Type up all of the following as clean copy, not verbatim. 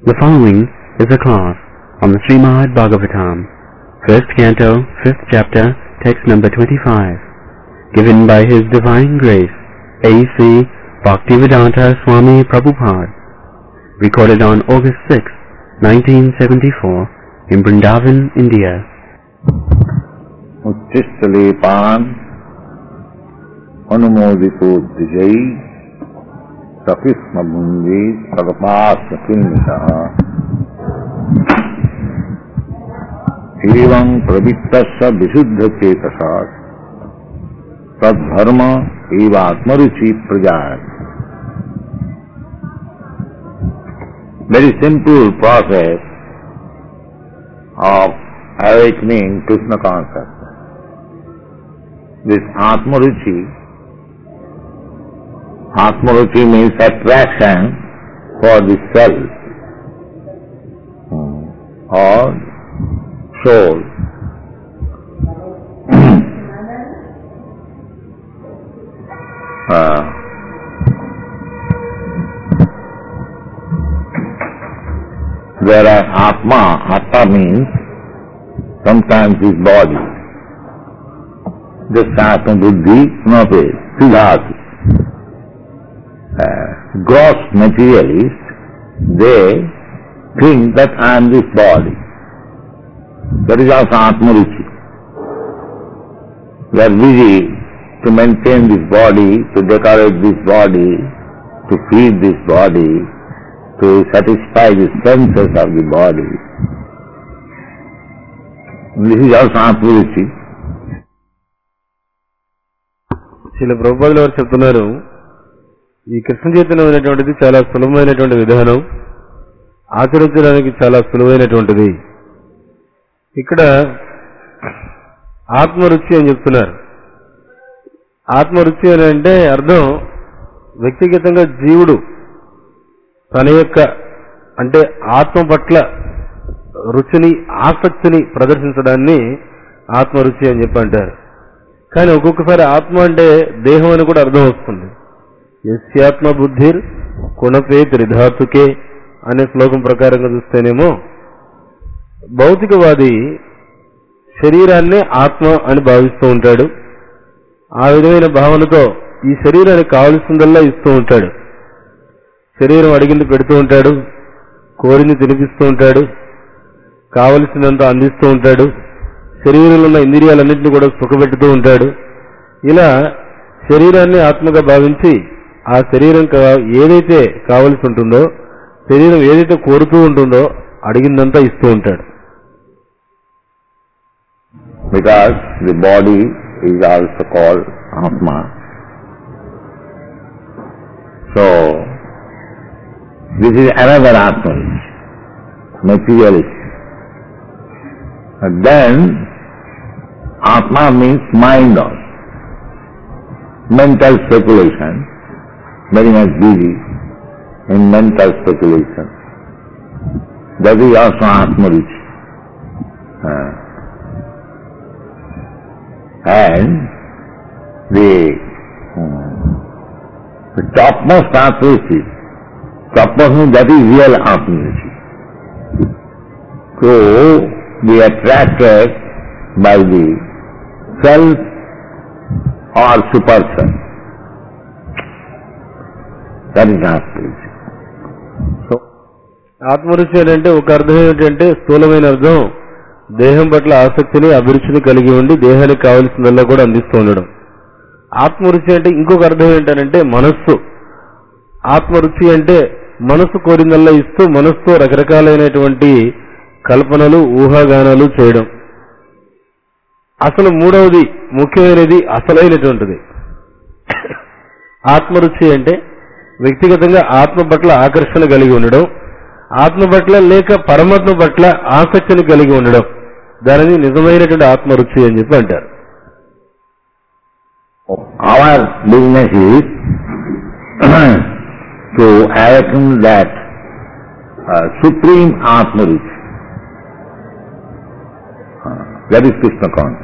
The following is a class on the Srimad Bhagavatam, 1st Canto, 5th Chapter, text number 25, given by His Divine Grace, A.C. Bhaktivedanta Swami Prabhupada, recorded on August 6, 1974, in Vrindavan, India. Uttistalepan Anumodito Dijai Sakisma Bhundi Sagapasa Kilnitaha Evam Pravittasya Visuddha Chetasas Tadharma Evatmaruchi Prajayat. Very simple process of awakening Krishna consciousness. This Atmaruchi means attraction for the self or soul. Whereas Atma means sometimes his body. Just Atma Buddhi, no way, Siddhati. Gross materialists, they think that I am this body. That is also Atmaruchi. They are busy to maintain this body, to decorate this body, to feed this body, to satisfy the senses of the body. This is also Atmaruchi. Srila ప్రభుపాదుల వారు చెప్తున్నారు, ఈ కృష్ణ చైతన్యం అనేటువంటిది చాలా సులభమైనటువంటి విధానం, ఆచరించడానికి చాలా సులువైనటువంటిది. ఇక్కడ ఆత్మరుచి అని చెప్తున్నారు. ఆత్మరుచి అని అంటే అర్థం వ్యక్తిగతంగా జీవుడు తన యొక్క అంటే ఆత్మ పట్ల రుచిని, ఆసక్తిని ప్రదర్శించడాన్ని ఆత్మరుచి అని చెప్పి అంటారు. కానీ ఒక్కొక్కసారి ఆత్మ అంటే దేహం అని కూడా అర్థం వస్తుంది. యస్యాత్మ బుద్ధిర్ కుణపే త్రిధాతుకే అనే శ్లోకం ప్రకారంగా చూస్తేనేమో భౌతికవాది శరీరాన్నే ఆత్మ అని భావిస్తూ ఉంటాడు. ఆ విధమైన భావనతో ఈ శరీరానికి కావలసిందల్లా ఇస్తూ ఉంటాడు. శరీరం అడిగింది పెడుతూ ఉంటాడు, కోరింది తినిపిస్తూ ఉంటాడు, కావలసినంత అందిస్తూ ఉంటాడు, శరీరంలో ఉన్న ఇంద్రియాలన్నింటినీ కూడా సుఖపెట్టుతూ ఉంటాడు. ఇలా శరీరాన్ని ఆత్మగా భావించి ఆ శరీరం ఏదైతే కావలసి ఉంటుందో, శరీరం ఏదైతే కోరుతూ ఉంటుందో అడిగిందంతా ఇస్తూ ఉంటాడు. Because the body is also called Atma. So, this is another Atma, materialist. And then, Atma means mind also. Mental speculation, very much busy in mental speculation. That is also Atmaruchi. And the topmost Atmaruchi, topmost means that is real Atmaruchi. So, be attracted by the self or super-self. That is Atmaruchi. So, ఆత్మరుచి అంటే ఒక అర్థం ఏమిటంటే స్థూలమైన అర్థం దేహం పట్ల ఆసక్తిని, అభిరుచిని కలిగి ఉండి దేహానికి కావలసిందల్లా కూడా అందిస్తూ ఉండడం. ఆత్మరుచి అంటే ఇంకొక అర్థం ఏంటంటే మనస్సు. ఆత్మరుచి అంటే మనస్సు కోరిందల్లా ఇస్తూ మనస్సుతో రకరకాలైనటువంటి కల్పనలు, ఊహాగానాలు చేయడం. అసలు మూడవది ముఖ్యమైనది, అసలైనటువంటిది ఆత్మరుచి అంటే వ్యక్తిగతంగా ఆత్మ పట్ల ఆకర్షణ కలిగి ఉండడం, ఆత్మ పట్ల లేక పరమాత్మ పట్ల ఆసక్తిని కలిగి ఉండడం, దానిని నిజమైనటువంటి ఆత్మరుచి అని చెప్పి అంటారు. Our business is to awaken that supreme Atmaruchi. That is Krishna consciousness.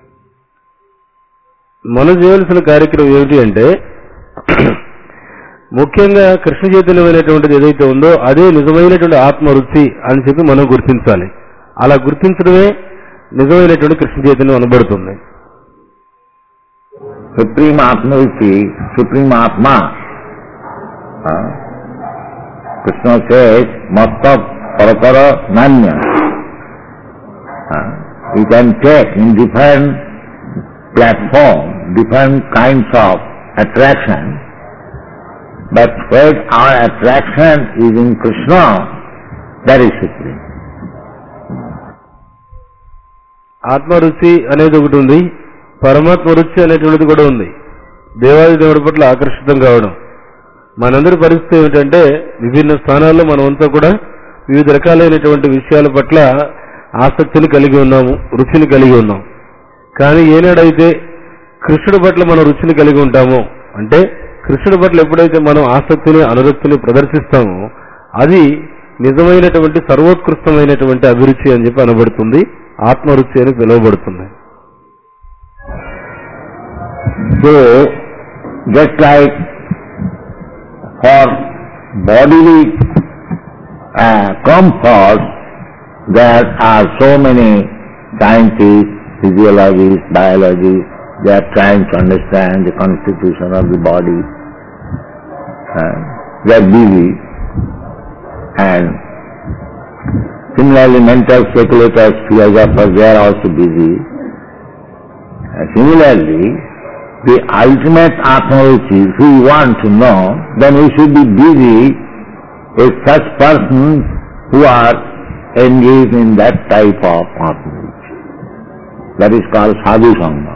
మనం చేయవలసిన కార్యక్రమం ఏమిటి అంటే ముఖ్యంగా కృష్ణ చైతన్యమైనటువంటిది ఏదైతే ఉందో అదే నిజమైనటువంటి ఆత్మ రుచి అని చెప్పి మనం గుర్తించాలి. అలా గుర్తించడమే నిజమైనటువంటి కృష్ణ చైతన్యం అనబడుతుంది. Supreme Atma Ruchi, Supreme Atma. Krishna says, Matta Parakara Nanya. You can take in different platforms, different kinds of attraction, but when our attraction is in Krishna, that is supreme. ఆత్మ రుచి అనేది ఒకటి ఉంది, పరమాత్మ రుచి అనేటువంటిది కూడా ఉంది. దేవాది దేవుడి పట్ల ఆకర్షితం కావడం. మనందరి పరిస్థితి ఏమిటంటే విభిన్న స్థానాల్లో మనమంతా కూడా వివిధ రకాలైనటువంటి విషయాల పట్ల ఆసక్తిని కలిగి ఉన్నాము, రుచిని కలిగి ఉన్నాం. కానీ ఏనాడైతే కృష్ణుడి పట్ల మనం రుచిని కలిగి ఉంటామో, అంటే కృష్ణుడి పట్ల ఎప్పుడైతే మనం ఆసక్తిని అనురక్తిని ప్రదర్శిస్తామో అది నిజమైనటువంటి సర్వోత్కృష్టమైనటువంటి అభిరుచి అని చెప్పి అనబడుతుంది, ఆత్మరుచి అని పిలువబడుతుంది. So, just like for bodily comfort, there are so many scientists, physiologists, biologists, they are trying to understand the constitution of the body. They are busy. And similarly, mental speculators, philosophers, they are also busy. Similarly, the ultimate Atma-ruchi, if we want to know, then we should be busy with such persons who are engaged in that type of Atma-ruchi. That is called Sadhu Sangha.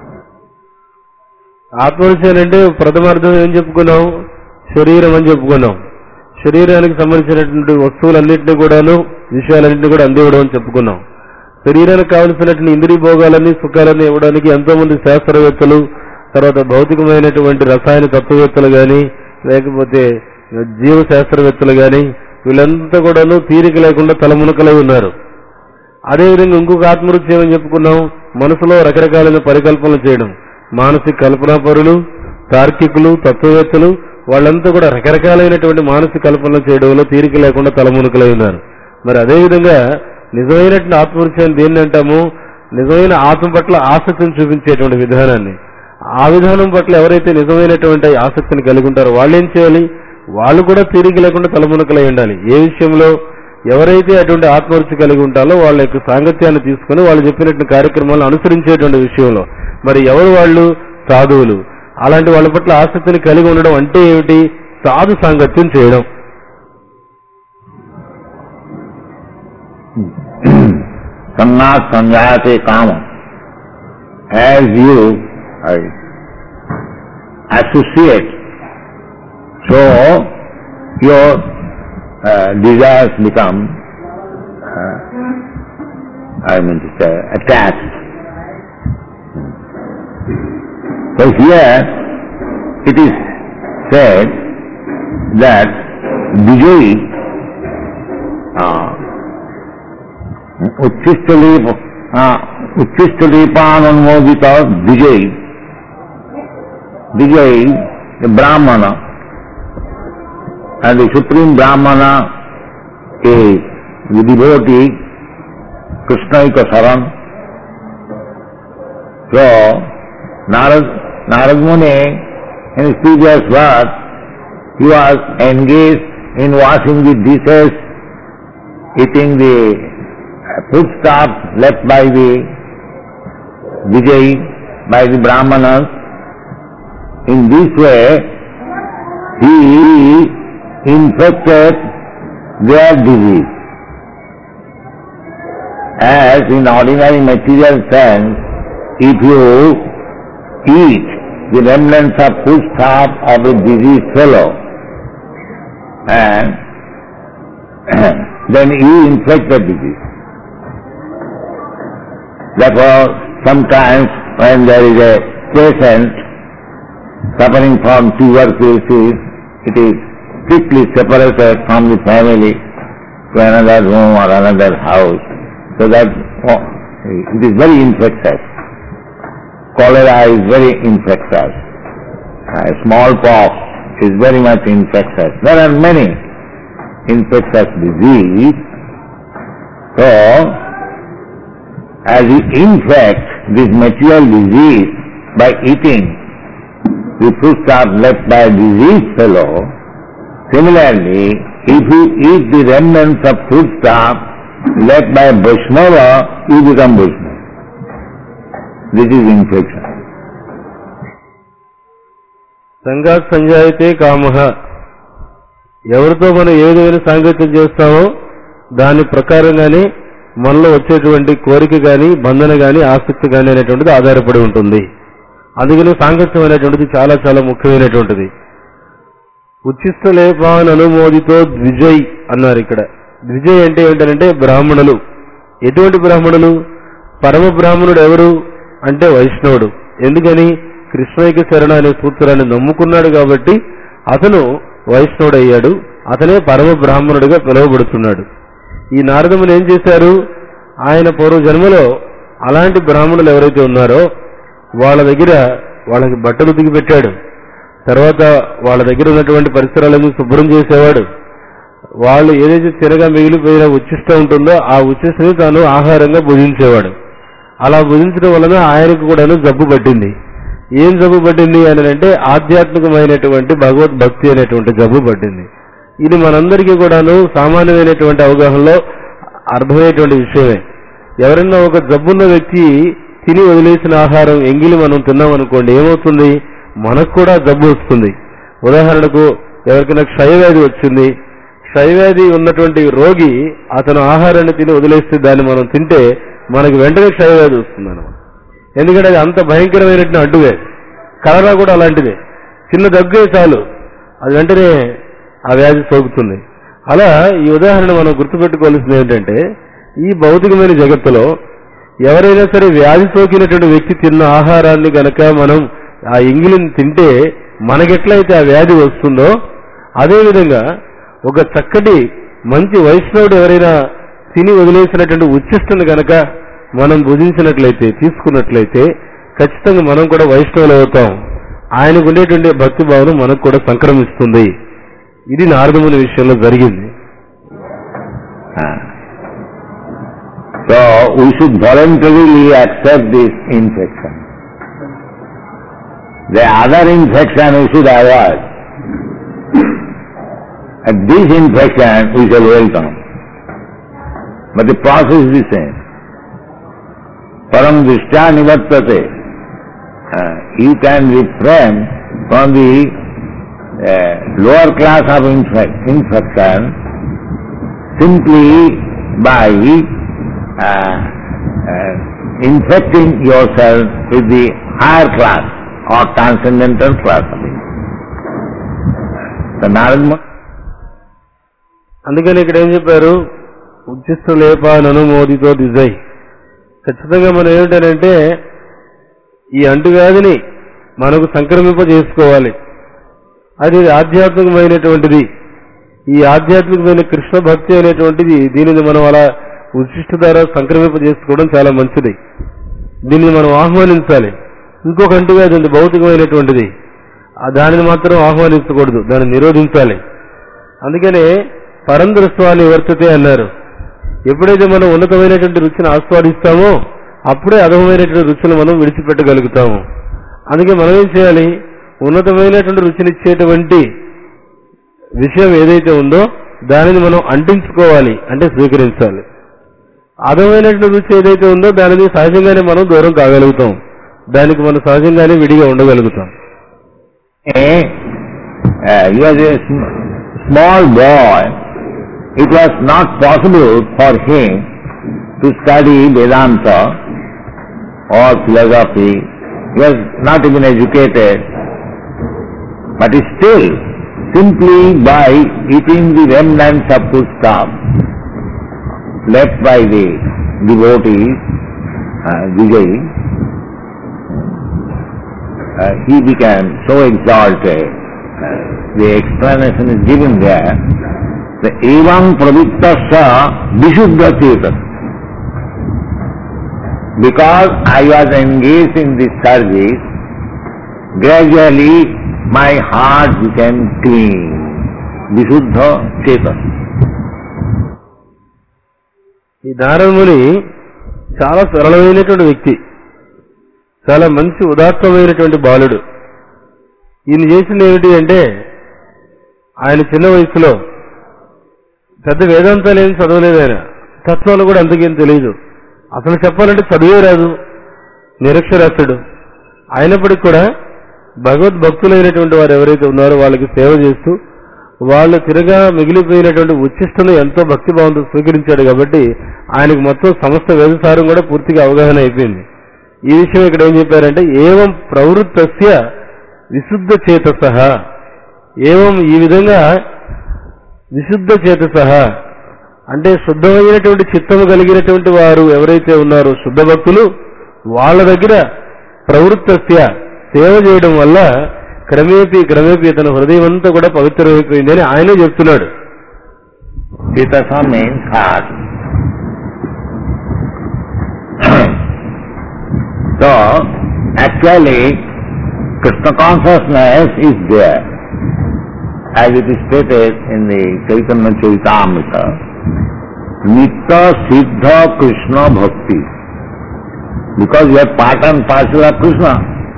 ఆత్మరుచి అంటే ప్రథమార్థం ఏం చెప్పుకున్నాం? శరీరం అని చెప్పుకున్నాం. శరీరానికి సంబంధించినటువంటి వస్తువులన్నింటినీ కూడాను, విషయాలన్నింటినీ కూడా అందివ్వడం అని చెప్పుకున్నాం. శరీరానికి కావలసినటువంటి ఇంద్రియ భోగాలన్నీ సుఖాలన్నీ ఇవ్వడానికి ఎంతో మంది శాస్త్రవేత్తలు, తర్వాత భౌతికమైనటువంటి రసాయన తత్వవేత్తలు గాని, లేకపోతే జీవ శాస్త్రవేత్తలు గాని, వీళ్ళంతా కూడాను తీరిక లేకుండా తలమునకలై ఉన్నారు. అదేవిధంగా ఇంకొక ఆత్మరుచి ఏమని చెప్పుకున్నాం? మనసులో రకరకాలైన పరికల్పనలు చేయడం. మానసిక కల్పనాపరులు, తార్కికులు, తత్వవేత్తలు వాళ్ళంతా కూడా రకరకాలైనటువంటి మానసిక కల్పనలు చేయడంలో తీరిక లేకుండా తలమునకలై ఉన్నారు. మరి అదేవిధంగా నిజమైనటువంటి ఆత్మరుచి అని దేన్ని అంటాము? నిజమైన ఆత్మ పట్ల ఆసక్తిని చూపించేటువంటి విధానాన్ని. ఆ విధానం పట్ల ఎవరైతే నిజమైనటువంటి ఆసక్తిని కలిగి ఉంటారో వాళ్ళు ఏం చేయాలి? వాళ్ళు కూడా తీరిక లేకుండా తలమునకలై ఉండాలి. ఏ విషయంలో ఎవరైతే అటువంటి ఆత్మరుచి కలిగి ఉంటారో వాళ్ళ యొక్క సాంగత్యాన్ని తీసుకుని వాళ్ళు చెప్పినటువంటి కార్యక్రమాలను అనుసరించేటువంటి విషయంలో. మరి ఎవరు వాళ్ళు? సాధువులు. అలాంటి వాళ్ళ పట్ల ఆసక్తిని కలిగి ఉండడం అంటే ఏమిటి? సాధు సాంగత్యం చేయడం. Sannyas sanjayate kama. As you associate, so your desires become, attached. So here it is said that Vijay Uchistalipananmodita Vijay, the Brahmana, and the Supreme Brahmana is the devotee Krishnaika Saran. So Narad Muni in his previous verse, he was engaged in washing the dishes, eating the foodstuffs left by the Vijay, by the Brahmanas. In this way, he infected their disease. As in ordinary material sense, if you eat the remnants of foodstuff of a diseased fellow, and then you infect the disease. Therefore, sometimes when there is a patient suffering from tuberculosis, it is strictly separated from the family to another room or another house, so that it is very infectious. Cholera is very infectious. Smallpox is very much infectious. There are many infectious diseases. So, as you infect this material disease by eating the foodstuff left by a diseased fellow, similarly, if you eat the remnants of foodstuff left by a Vaishnava, you become Vaishnava. This is infection. సంగాత్ సంజాయితే కామః. ఎవరితో మనం ఏ విధమైన సాంగత్యం చేస్తామో దాని ప్రకారంగానే మనలో వచ్చేటువంటి కోరిక గాని, బంధన గాని, ఆసక్తి గాని అనేటువంటిది ఆధారపడి ఉంటుంది. అందుకని సాంగత్యం అనేటువంటిది చాలా చాలా ముఖ్యమైనటువంటిది. ఉచ్చిష్ట లేపాన్ అనుమోదితో ద్విజయ్ అన్నారు ఇక్కడ. ద్విజయ్ అంటే ఏంటంటే బ్రాహ్మణులు. ఎటువంటి బ్రాహ్మణులు? పరమ బ్రాహ్మణుడు ఎవరు అంటే వైష్ణవుడు. ఎందుకని? కృష్ణైక శరణ అనే సూత్రాన్ని నమ్ముకున్నాడు కాబట్టి అతను వైష్ణవుడు అయ్యాడు. అతనే పరమ బ్రాహ్మణుడిగా పిలువబడుతున్నాడు. ఈ నారదముని ఏం చేశారు? ఆయన పూర్వ జన్మలో అలాంటి బ్రాహ్మణులు ఎవరైతే ఉన్నారో వాళ్ళ దగ్గర వాళ్ళకి బట్టలు ఉతికి పెట్టాడు. తర్వాత వాళ్ళ దగ్గర ఉన్నటువంటి పరిసరాలను శుభ్రం చేసేవాడు. వాళ్ళు ఏదైతే తినగా మిగిలిపోయిన ఉచ్చిష్టం ఉంటుందో ఆ ఉచ్చిష్టని తాను ఆహారంగా భుజించేవాడు. అలా భుజించడం వలన ఆయనకు కూడాను జబ్బు పట్టింది. ఏం జబ్బు పట్టింది అని అంటే ఆధ్యాత్మికమైనటువంటి భగవద్భక్తి అనేటువంటి జబ్బు పట్టింది. ఇది మనందరికీ కూడాను సామాన్యమైనటువంటి అవగాహనలో అర్థమయ్యేటువంటి విషయమే. ఎవరైనా ఒక జబ్బున్న వ్యక్తి తిని వదిలేసిన ఆహారం ఎంగిలి మనం తిన్నామనుకోండి, ఏమవుతుంది? మనకు కూడా జబ్బు వస్తుంది. ఉదాహరణకు ఎవరికైనా క్షయవ్యాధి వచ్చింది. క్షయవ్యాధి ఉన్నటువంటి రోగి అతను ఆహారాన్ని తిని వదిలేస్తే దాన్ని మనం తింటే మనకు వెంటనే క్షయవ్యాధి వస్తుంది అన్నమాట. ఎందుకంటే అది అంత భయంకరమైనటువంటి అడ్డువే. కలరా కూడా అలాంటిదే. చిన్న దగ్గే చాలు అది వెంటనే ఆ వ్యాధి సోకుతుంది. అలా ఈ ఉదాహరణ మనం గుర్తుపెట్టుకోవాల్సింది ఏంటంటే, ఈ భౌతికమైన జగత్తులో ఎవరైనా సరే వ్యాధి సోకినటువంటి వ్యక్తి తిన్న ఆహారాన్ని గనక మనం ఆ ఎంగిలిని తింటే మనకెట్లయితే ఆ వ్యాధి వస్తుందో అదేవిధంగా ఒక చక్కటి మంచి వైష్ణవుడు ఎవరైనా తిని వదిలేసినటువంటి ఉచ్చిష్టను గనక మనం భుజించినట్లయితే, తీసుకున్నట్లయితే ఖచ్చితంగా మనం కూడా వైష్ణవులు అవుతాం. ఆయనకు ఉండేటువంటి భక్తి భావన మనకు కూడా సంక్రమిస్తుంది. ఇది నారదముని విషయంలో జరిగింది. So we should voluntarily accept this infection. The other infection we should avoid. And this infection we shall welcome. But the process is the same. Param drishtya nivartate. You can refrain from the lower class of infection simply by infecting yourself with the higher class or transcendental class of it. అందుకని ఇక్కడ ఏం చెప్పారు? ఉచ్చిష్ట లేపాన్ అనుమోదితో దిజై. ఖచ్చితంగా మనం ఏమిటంటే ఈ అంటువ్యాధిని మనకు సంక్రమింపజేసుకోవాలి. అది ఆధ్యాత్మికమైనటువంటిది. ఈ ఆధ్యాత్మికమైన కృష్ణ భక్తి అనేటువంటిది దీనిని మనం అలా ఉచ్చిష్ట ద్వారా సంక్రమింపజేసుకోవడం చాలా మంచిది. దీన్ని మనం ఆహ్వానించాలి. ఇంకొక అంటువ్యాధి ఉంది భౌతికమైనటువంటిది, దానిని మాత్రం ఆహ్వానించకూడదు, దాన్ని నిరోధించాలి. అందుకనే పరందృష్ట్వాన్ని వర్తతే అన్నారు. ఎప్పుడైతే మనం ఉన్నతమైనటువంటి రుచిని ఆస్వాదిస్తామో అప్పుడే అధమైనటువంటి రుచులు మనం విడిచిపెట్టగలుగుతాము. అందుకే మనం ఏం చేయాలి? ఉన్నతమైనటువంటి రుచినిచ్చేటువంటి విషయం ఏదైతే ఉందో దానిని మనం అంటించుకోవాలి, అంటే స్వీకరించాలి. అధమైనటువంటి రుచి ఏదైతే ఉందో దానిని సహజంగానే మనం దూరం కాగలుగుతాం. దానికి మనం సహజంగానే విడిగా ఉండగలుగుతాం. Small boy, it was not possible for him to study Vedanta or philosophy. He was not even educated, but still, simply by eating the remnants of foodstuff left by the devotees, Vijay, he became so exalted. The explanation is given there. The evam pravittasya vishuddha chetas. Because I was engaged in this service, gradually my heart became clean. Visuddha Chetana. ఈ నారదముని చాలా సరళమైనటువంటి వ్యక్తి, చాలా మంచి ఉదాత్తమైనటువంటి బాలుడు. ఈయన చేసింది ఏమిటి అంటే, ఆయన చిన్న వయసులో పెద్ద వేదాంతాలు ఏమి చదవలేదు, ఆయన తత్వాలు కూడా అంతకేం తెలియదు, అసలు చెప్పాలంటే చదివే రాదు, నిరక్షరాస్యుడు. అయినప్పటికీ కూడా భగవద్భక్తులైనటువంటి వారు ఎవరైతే ఉన్నారో వాళ్ళకి సేవ చేస్తూ వాళ్ళు తిరగా మిగిలిపోయినటువంటి ఉచ్చిష్టను ఎంతో భక్తిభావంతో స్వీకరించాడు. కాబట్టి ఆయనకు మొత్తం సమస్త వేదసారం కూడా పూర్తిగా అవగాహన అయిపోయింది. ఈ విషయం ఇక్కడ ఏం చెప్పారంటే, ఏవం ప్రవృత్తస్య విశుద్ధ చేతసః, ఏవం ఈ విధంగా విశుద్ధ చేతసః అంటే శుద్ధమైనటువంటి చిత్తము కలిగినటువంటి వారు ఎవరైతే ఉన్నారో శుద్ధ భక్తులు, వాళ్ళ దగ్గర ప్రవృత్తస్య సేవ చేయడం వల్ల క్రమేపీ తన హృదయం అంతా కూడా పవిత్రమైపోయిందని ఆయనే చెప్తున్నాడు. Chetasa means heart. So, actually, Krishna consciousness is there. As it is stated in the Chaitanya Charitamrita, Nitya Siddha Krishna Bhakti. Because you are part and parcel of Krishna.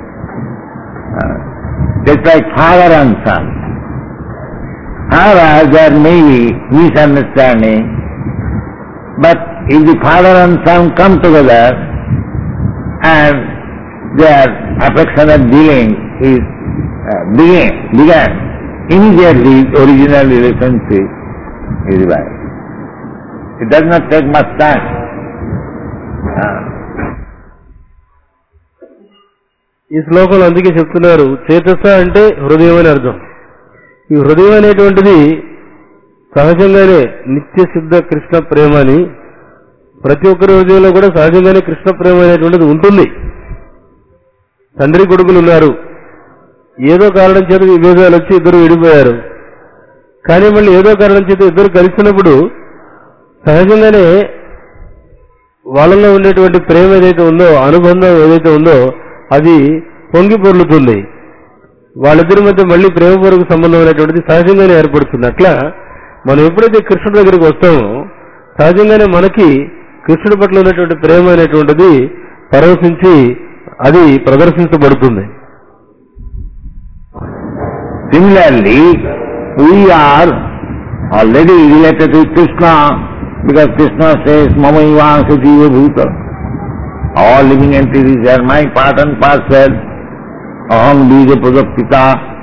Just like father and son. However, there may be misunderstanding, but if the father and son come together and their affectionate dealing is began, immediately original relationship is revived. It does not take much time. ఈ శ్లోకంలో అందుకే చెప్తున్నారు, చేతస అంటే హృదయం అని అర్థం. ఈ హృదయం అనేటువంటిది సహజంగానే నిత్య సిద్ధ కృష్ణ ప్రేమ అని, ప్రతి ఒక్కరి హృదయంలో కూడా సహజంగానే కృష్ణ ప్రేమ అనేటువంటిది ఉంటుంది. తండ్రి కొడుకులు ఉన్నారు, ఏదో కారణం చేత విభేదాలు వచ్చి ఇద్దరు విడిపోయారు, కానీ మళ్ళీ ఏదో కారణం చేత ఇద్దరు కలిసినప్పుడు సహజంగానే వాళ్ళలో ఉండేటువంటి ప్రేమ ఏదైతే ఉందో, అనుబంధం ఏదైతే ఉందో అది పొంగి పొర్లుతుంది. వాళ్ళిద్దరి మధ్య మళ్ళీ ప్రేమపూర్వక సంబంధం అనేటువంటిది సహజంగానే ఏర్పడుతుంది. అట్లా మనం ఎప్పుడైతే కృష్ణుడి దగ్గరికి వస్తామో సహజంగానే మనకి కృష్ణుడి పట్ల ఉన్నటువంటి ప్రేమ అనేటువంటిది పరవశించి అది ప్రదర్శించబడుతుంది. Similarly, we are already related to Krishna because Krishna says, Mamaivaංsa Jiva Bhuta. All living entities are my part and parcel. Aham Bija Pradapita.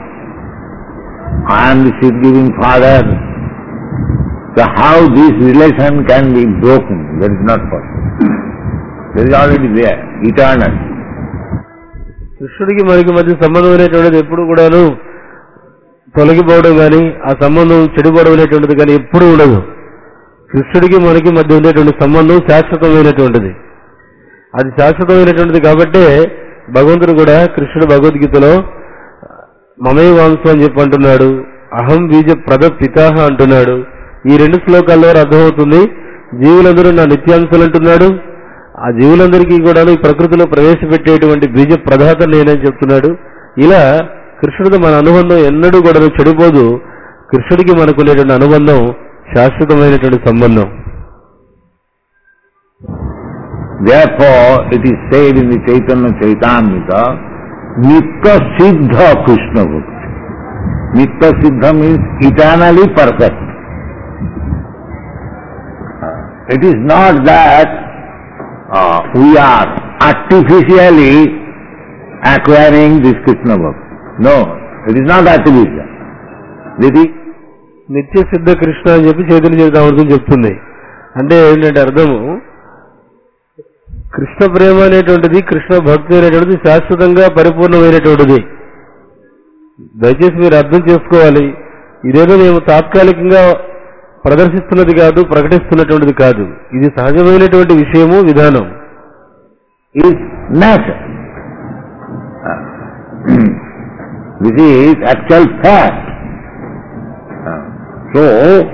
I am the seed-giving father. So how this relation can be broken? That is not possible. That is already there, eternal. కృష్ణుడికి మనకి మధ్య సంబంధం అనేటువంటిది ఎప్పుడు కూడాను తొలగిపోవడం కానీ ఆ సంబంధం చెడిపోవడం అనేటువంటిది కానీ ఎప్పుడు ఉండదు. కృష్ణుడికి మనకి మధ్య ఉండేటువంటి సంబంధం శాశ్వతమైనటువంటిది. అది శాశ్వతమైనటువంటిది కాబట్టే భగవంతుడు కూడా కృష్ణుడు భగవద్గీతలో మమైవాంశం అని చెప్పి అంటున్నాడు, అహం బీజ ప్రద పితాహ అంటున్నాడు. ఈ రెండు శ్లోకాల్లో అర్థమవుతుంది జీవులందరూ నా నిత్యాంశలు అంటున్నాడు. ఆ జీవులందరికీ కూడా ఈ ప్రకృతిలో ప్రవేశపెట్టేటువంటి బీజ ప్రదాత నేనని చెప్తున్నాడు. ఇలా కృష్ణుడితో మన అనుబంధం ఎన్నడూ కూడా చెడిపోదు. కృష్ణుడికి మనకు ఉండేటువంటి అనుబంధం శాశ్వతమైనటువంటి సంబంధం. Therefore, it is said in the Chaitanya Charitamrita, Nitya Siddha Krishna Bhakti. Nitya Siddha means eternally perfect. It is not that we are artificially acquiring this Krishna Bhakti. No, it is not artificial. నిత్య సిద్ధ కృష్ణ అని చెప్పి చైతన్య చరితామృతం చెప్తుంది. అంటే ఏంటంటే అర్థము, కృష్ణ ప్రేమ అనేటువంటిది, కృష్ణ భక్తి అనేటువంటిది శాశ్వతంగా పరిపూర్ణమైనటువంటిది. దయచేసి మీరు అర్థం చేసుకోవాలి. ఇదేదో మేము తాత్కాలికంగా ప్రదర్శిస్తున్నది కాదు, ప్రకటిస్తున్నటువంటిది కాదు. ఇది సహజమైనటువంటి విషయము, విధానం. This is actual fact. So,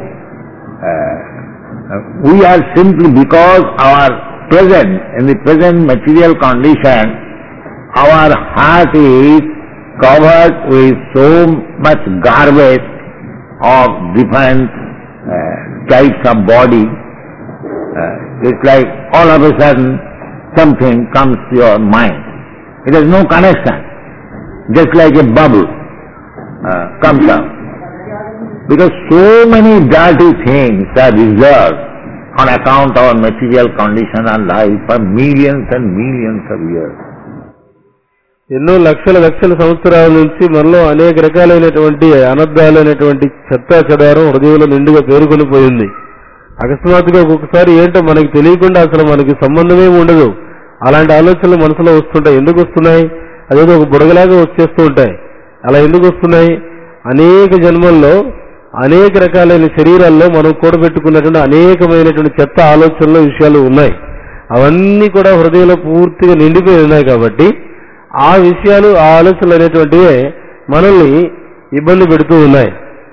we are simply because our present, in the present material condition, our heart is covered with so much garbage of different types of body. It's like all of a sudden something comes to your mind. It has no connection. Just like a bubble comes up. Because so many dirty things are reserved on account of our material condition and life for millions and millions of years. ఎన్నో లక్షల లక్షల సంవత్సరాల నుంచి మనలో అనేక రకాలైనటువంటి అనర్థాలైనటువంటి చెత్త చెదారం హృదయంలో నిండుగా పేరుకొని పోయింది. అకస్మాత్తుగా ఒక్కొక్కసారి ఏంటో మనకి తెలియకుండా అసలు మనకి సంబంధమే ఉండదు. అలాంటి ఆలోచనలు మనసులో వస్తుంటాయి. ఎందుకు వస్తున్నాయి? అదేదో ఒక బుడగలాగా వచ్చేస్తూ ఉంటాయి. అలా ఎందుకు వస్తున్నాయి? అనేక జన్మల్లో అనేక రకాలైన శరీరాల్లో మనం కూడబెట్టుకున్నటువంటి అనేకమైనటువంటి చెత్త ఆలోచనలు విషయాలు ఉన్నాయి. అవన్నీ కూడా హృదయంలో పూర్తిగా నిండిపోయి ఉన్నాయి. కాబట్టి ఆ విషయాలు ఆ ఆలోచనలు అనేటువంటివే మనల్ని ఇబ్బంది పెడుతూ ఉన్నాయి.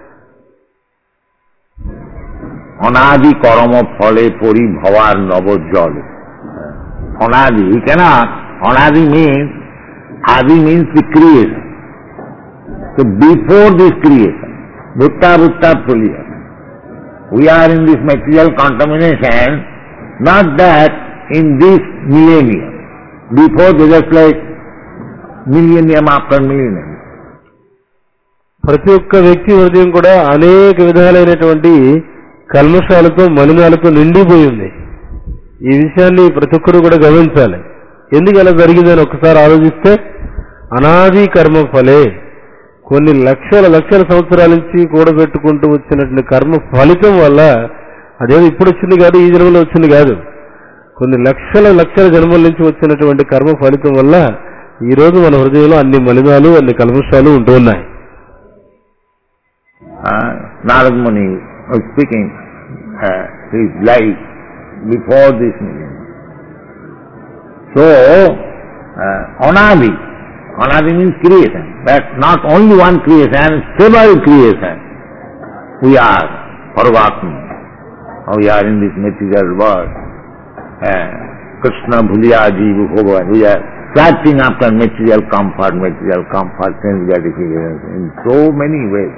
Anadi karma phale pori bhavar navojjale. Anadi, we cannot. Anadi means, Adi means the creation. So before this creation, Bhutta Pulya, we are in this material contamination, not that in this millennium. Before they just like millennium after millennium. ప్రతి ఒక్క వ్యక్తి హృదయం కూడా అనేక విధాలైనటువంటి కల్మషాలతో మలినాలతో నిండిపోయింది. ఈ విషయాన్ని ప్రతి ఒక్కరు కూడా గమనించాలి. ఎందుకు అలా జరిగిందని ఒకసారి ఆలోచిస్తే, అనాది కర్మ ఫలే, కొన్ని లక్షల లక్షల సంవత్సరాల నుంచి కూడబెట్టుకుంటూ వచ్చినటువంటి కర్మ ఫలితం వల్ల, అదేదో ఇప్పుడు వచ్చింది కాదు, ఈ జన్మలో వచ్చింది కాదు, కొన్ని లక్షల లక్షల జన్మల నుంచి వచ్చినటువంటి కర్మ ఫలితం వల్ల ఈ రోజు మన హృదయంలో అన్ని మలినాలు అన్ని కల్మషాలు ఉంటూ ఉన్నాయి. Narad Muni was speaking his life before this millennium. So, Anadi means creation, but not only one creation, several creations. We are forgotten. We are in this material world. Krishna Bhuliya Jiva Bhogan. We are searching after material comfort, sense gratification in so many ways.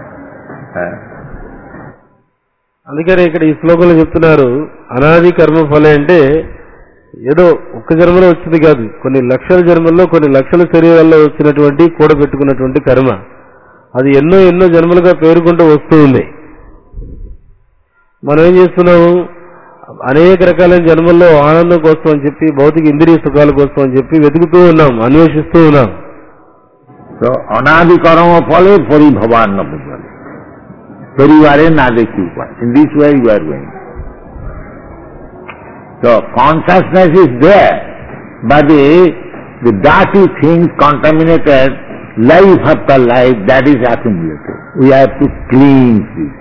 అందుకనే ఇక్కడ ఈ శ్లోకంలో చెప్తున్నారు, అనాది కర్మ ఫలే అంటే ఏదో ఒక్క జన్మలో వచ్చింది కాదు, కొన్ని లక్షల జన్మల్లో కొన్ని లక్షల శరీరాల్లో వచ్చినటువంటి కూడబెట్టుకున్నటువంటి కర్మ. అది ఎన్నో ఎన్నో జన్మలుగా పేరుకుంటూ వస్తూ ఉంది. మనం ఏం చేస్తున్నాము? అనేక రకాలైన జన్మల్లో ఆనందం కోసం అని చెప్పి, భౌతిక ఇంద్రియ సుఖాల కోసం అని చెప్పి వెతుకుతూ ఉన్నాం, అన్వేషిస్తూ ఉన్నాం. సో అనాది కర్మ ఫలే పరిభవాన్ నభుజలే పరివారే నా देखी उपाय. In this way you are going. So consciousness is there, but the dirty things contaminated life after life, that is accumulated. We have to cleanse this.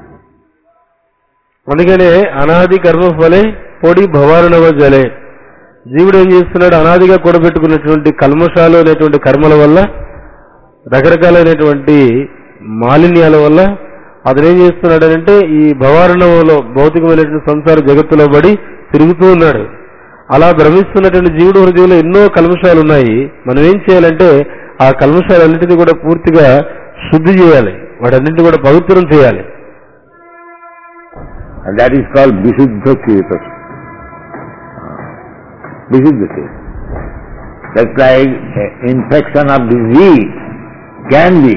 అందుకనే అనాది కర్మ ఫలే పొడి భవారణవ జలే. జీవుడు ఏం చేస్తున్నాడు? అనాదిగా కూడబెట్టుకున్నటువంటి కల్మషాలు అనేటువంటి కర్మల వల్ల, రకరకాలైనటువంటి మాలిన్యాల వల్ల అతను ఏం చేస్తున్నాడంటే ఈ భవారణంలో భౌతికమైనటువంటి సంసార జగత్తులో పడి తిరుగుతూ ఉన్నాడు. అలా భ్రమిస్తున్నటువంటి జీవుడు హృదయంలో ఎన్నో కల్మషాలు ఉన్నాయి. మనం ఏం చేయాలంటే ఆ కల్మషాలన్నింటినీ కూడా పూర్తిగా శుద్ధి చేయాలి, వాటన్నింటినీ కూడా పవిత్రం చేయాలి. And that is called Vishuddha Cheta. Vishuddha Cheta. That's like infection of disease can be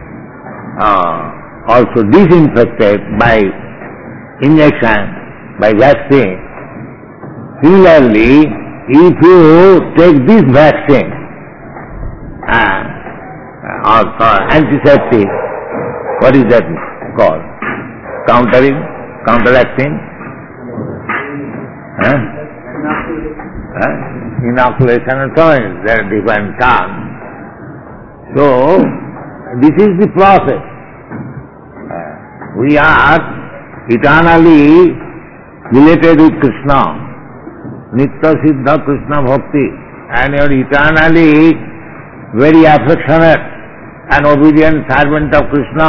also disinfected by injection, by vaccine. Similarly, if you take this vaccine or antiseptic, what is that called? Counteracting? Inoculation and so on. There are different terms. So, this is the process. We are eternally related with Krishna, Nitya Siddha Krishna Bhakti, and you are eternally very affectionate and obedient servant of Krishna.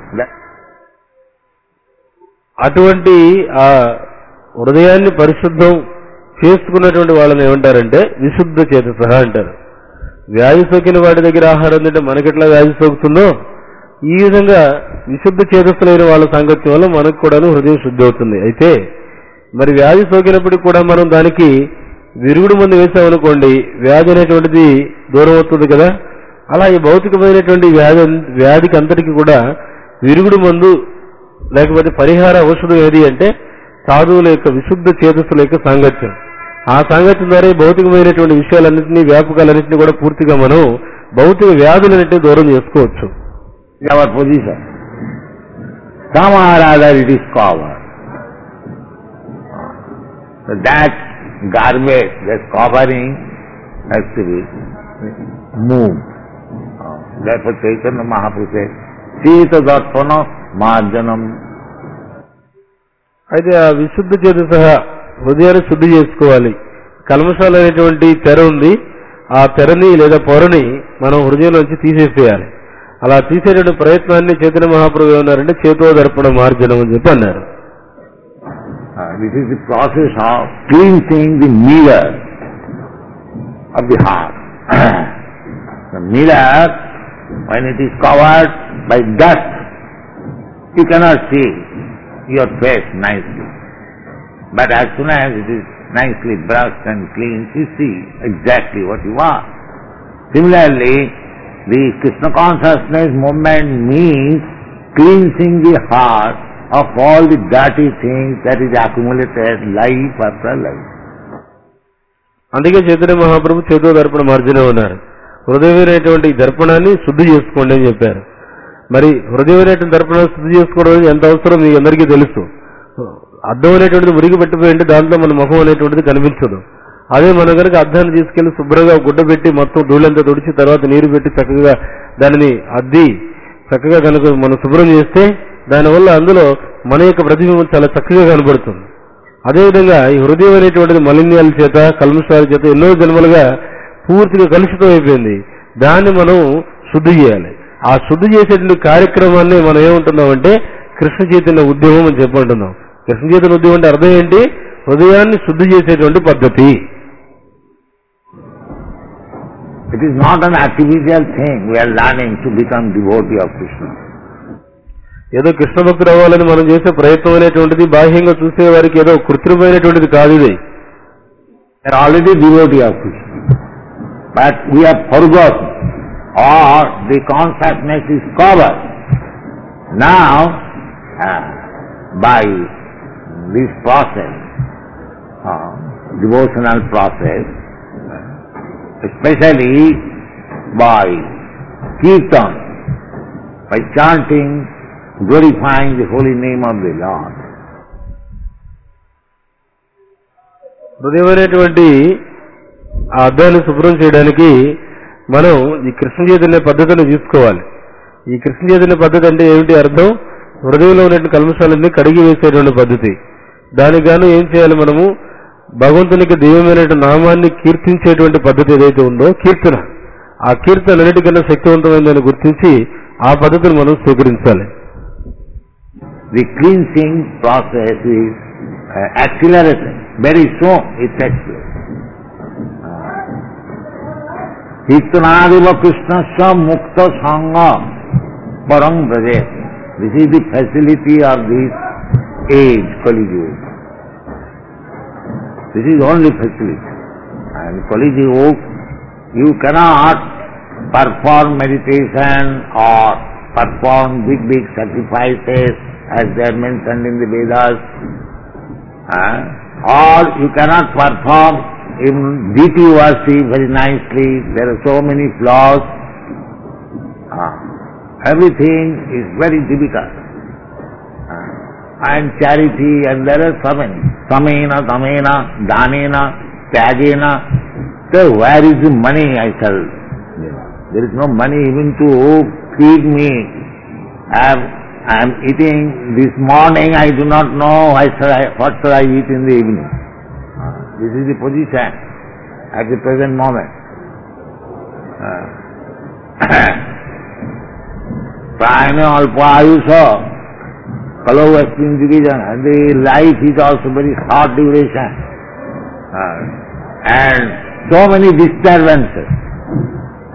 అటువంటి ఆ హృదయాన్ని పరిశుద్ధం చేసుకున్నటువంటి వాళ్ళని ఏమంటారంటే విశుద్ధ చేతస అంటారు. వ్యాధి సోకిన వాడి దగ్గర ఆహారం తింటే మనకెట్లా వ్యాధి సోకుతుందో ఈ విధంగా విశుద్ధ చేతస్థులైన వాళ్ళ సాంగత్యం వల్ల మనకు కూడా హృదయం శుద్ధి అవుతుంది. అయితే మరి వ్యాధి సోకినప్పటికి కూడా మనం దానికి విరుగుడు మందు వేసామనుకోండి, వ్యాధి అనేటువంటిది దూరం అవుతుంది కదా. అలా ఈ భౌతికమైనటువంటి వ్యాధికి అంతటికి కూడా విరుగుడు మందు లేకపోతే పరిహార ఔషధం ఏది అంటే సాధువుల యొక్క విశుద్ధ చేతస్థుల యొక్క సాంగత్యం. ఆ సాంగత్యం ద్వారా భౌతికమైనటువంటి విషయాలన్నింటినీ వ్యాపకాలన్నింటినీ కూడా పూర్తిగా మనం భౌతిక వ్యాధులన్నింటినీ దూరం చేసుకోవచ్చు. Our position. Somehow or other it is covered. So that garbage, that covering has to be moved. Therefore Chaitanya Mahaprabhu said, Sita Darpana Marjanam. అయితే ఆ విశుద్ధ చేత సహా హృదయాన్ని శుద్ధి చేసుకోవాలి. కల్మషాలు అనేటువంటి తెర ఉంది, ఆ తెరని లేదా పొరని మనం హృదయంలోంచి తీసేసేయాలి. అలా తీసేటువంటి ప్రయత్నాన్ని చైతన్య మహాప్రభు ఏమన్నారంటే చేతో దర్పణ మార్జనం అని చెప్పి అన్నారు. This is the process of cleansing the mirror of the heart. The mirror, when it is covered by dust, you cannot see your face nicely. But as soon as it is nicely brushed and cleansed, you see exactly what you are. Similarly, the Krishna consciousness movement means cleansing the heart of all the dirty things that is accumulated life after life. అందుకే చైతన్య మహాప్రభు చేతో దర్పణ మార్జనం ఉన్నారు. హృదయమైనటువంటి దర్పణాన్ని శుద్ధి చేసుకోండి అని చెప్పారు. మరి హృదయమైనటువంటి దర్పణాన్ని శుద్ధి చేసుకోవడం ఎంత అవసరం మీకు అందరికీ తెలుసు. అద్దం అనేటువంటిది మురిగి పెట్టిపోయి అంటే దాంట్లో మన ముఖం అనేటువంటిది కనిపించదు. అదే మనం కనుక అద్దాన్ని తీసుకెళ్లి శుభ్రంగా గుడ్డ పెట్టి మొత్తం ధూళంతా తుడిచి తర్వాత నీరు పెట్టి చక్కగా దానిని అద్ది చక్కగా కనుక మనం శుభ్రం చేస్తే దానివల్ల అందులో మన యొక్క ప్రతిబింబం చాలా చక్కగా కనబడుతుంది. అదేవిధంగా ఈ హృదయం అనేటువంటిది మలిన్యాల చేత కల్మషాల చేత ఎన్నో జన్మలుగా పూర్తిగా కలుషితం అయిపోయింది. దాన్ని మనం శుద్ధి చేయాలి. ఆ శుద్ధి చేసేటువంటి కార్యక్రమాన్ని మనం ఏమంటున్నామంటే కృష్ణ చైతన్య ఉద్యమం అని చెప్పంటున్నాం. కృష్ణ చైతన్య ఉద్యమం అంటే అర్థం ఏంటి? హృదయాన్ని శుద్ధి చేసేటువంటి పద్ధతి. It is not an artificial thing. We are learning to become devotee of Krishna. ఏదో కృష్ణ భక్తులు అవ్వాలని మనం చేసే ప్రయత్నం అనేటువంటిది బాహ్యంగా చూసే వారికి ఏదో కృత్రిమైనటువంటిది కాదు. ఇది We are already devotee of Krishna, but we have forgotten, or the consciousness is covered. Now, by this process, devotional process, especially by kirtan, by chanting, glorifying the holy name of the Lord. హృదయమైనటువంటి ఆ అద్దాన్ని శుభ్రం చేయడానికి మనం ఈ కృష్ణ చైతన్య పద్ధతిని తీసుకోవాలి. ఈ కృష్ణ చైతన్య పద్ధతి అంటే ఏమిటి అర్థం? హృదయంలో ఉన్నటువంటి కల్మషాలన్నీ కడిగి వేసేటువంటి పద్ధతి. దానికి గాను ఏం చేయాలి? మనము భగవంతునికి దివ్యమైనటువంటి నామాన్ని కీర్తించేటువంటి పద్ధతి ఏదైతే ఉందో కీర్తన, ఆ కీర్తన అన్నిటికన్నా శక్తివంతమైందని గుర్తించి ఆ పద్ధతిని మనం స్వీకరించాలి. The cleansing process is accelerated. Very soon it takes place. Kirtanadiva Krishnasya Mukta Sangha Parang Braje. This is the facility of this age, Kali Yuga. This is only facility. And Kali Yuga, you cannot perform meditation or perform big sacrifices as they are mentioned in the Vedas, or you cannot perform even deity worship very nicely. There are so many flaws. Everything is very difficult. And charity, and there are so many. Samena, Tamena, Danena, Tyagena. So where is the money, I shall? There is no money even to feed me. I am eating this morning, I do not know what shall I eat in the evening. This is the position at the present moment. Prayana alpa ayusha, kalau asmin division, and the life is also very short duration. And so many disturbances.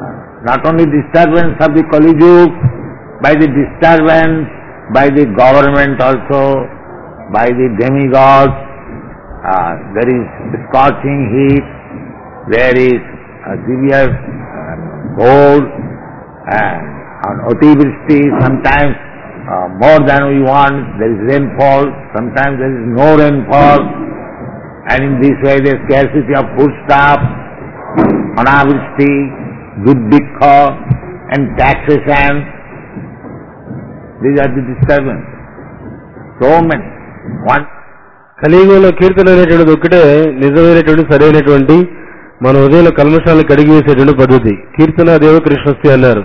not only disturbance of the Kali Yuga, by the disturbance by the government also, by the demigods. There is scorching heat, there is severe cold, and Otivrishti, sometimes more than we want, there is rainfall, sometimes there is no rainfall, and in this way there is scarcity of foodstuff, Anavrishti, Duddhikha, and taxation. These are the disturbance. So many. One. కలియుగంలో కీర్తన అనేటువంటిది ఒక్కటే నిజమైనటువంటి సరైనటువంటి మన హృదయంలో కల్మషాలను కడిగి వేసేటువంటి పద్ధతి. కీర్తన దేవ కృష్ణస్తి అన్నారు.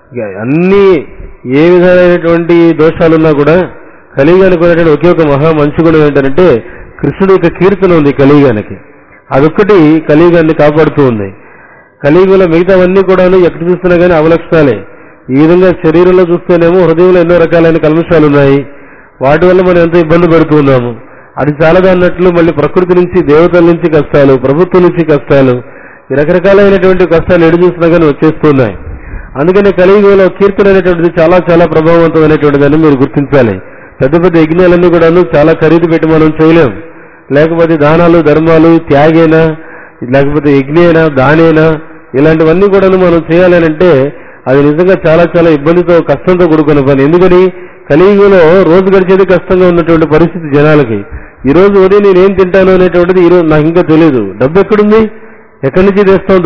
అన్ని ఏ విధమైనటువంటి దోషాలున్నా కూడా కలియుగానికి ఉన్నటువంటి ఒకే ఒక మహా మంచి గుణం ఏంటంటే కృష్ణుడి యొక్క కీర్తన ఉంది కలియుగానికి. అదొక్కటి కలియుగాన్ని కాపాడుతూ ఉంది. కలియుగంలో మిగతావన్నీ కూడా ఎక్కడ చూస్తున్నా కానీ అవలక్షణాలే. ఈ విధంగా శరీరంలో చూస్తేనేమో హృదయంలో ఎన్నో రకాలైన కల్మషాలు ఉన్నాయి. వాటి వల్ల మనం ఎంతో ఇబ్బంది పడుతూ ఉన్నాము. అది చాలదా అన్నట్లు మళ్ళీ ప్రకృతి నుంచి, దేవతల నుంచి కష్టాలు, ప్రభుత్వం నుంచి కష్టాలు, ఈ రకరకాలైనటువంటి కష్టాలు ఎడు చూసినా కానీ వచ్చేస్తున్నాయి. అందుకని కలియుగంలో కీర్తన అనేటువంటిది చాలా చాలా ప్రభావవంతమైనటువంటిదని మీరు గుర్తించాలి. పెద్ద పెద్ద యజ్ఞాలన్నీ కూడా చాలా ఖరీదు పెట్టి మనం చేయలేం. లేకపోతే దానాలు, ధర్మాలు, త్యాగైనా, లేకపోతే యజ్ఞైనా, దానైనా, ఇలాంటివన్నీ కూడా మనం చేయాలంటే అది నిజంగా చాలా చాలా ఇబ్బందితో, కష్టంతో కూడుకున్న పని. ఎందుకని కలియుగంలో రోజు గడిచేది కష్టంగా ఉన్నటువంటి పరిస్థితి జనాలకి. ఈ రోజు ఉదయం నేనేం తింటాను అనేటువంటిది ఈరోజు నాకు ఇంకా తెలియదు. డబ్బు ఎక్కడుంది, ఎక్కడి నుంచి తెస్తాం?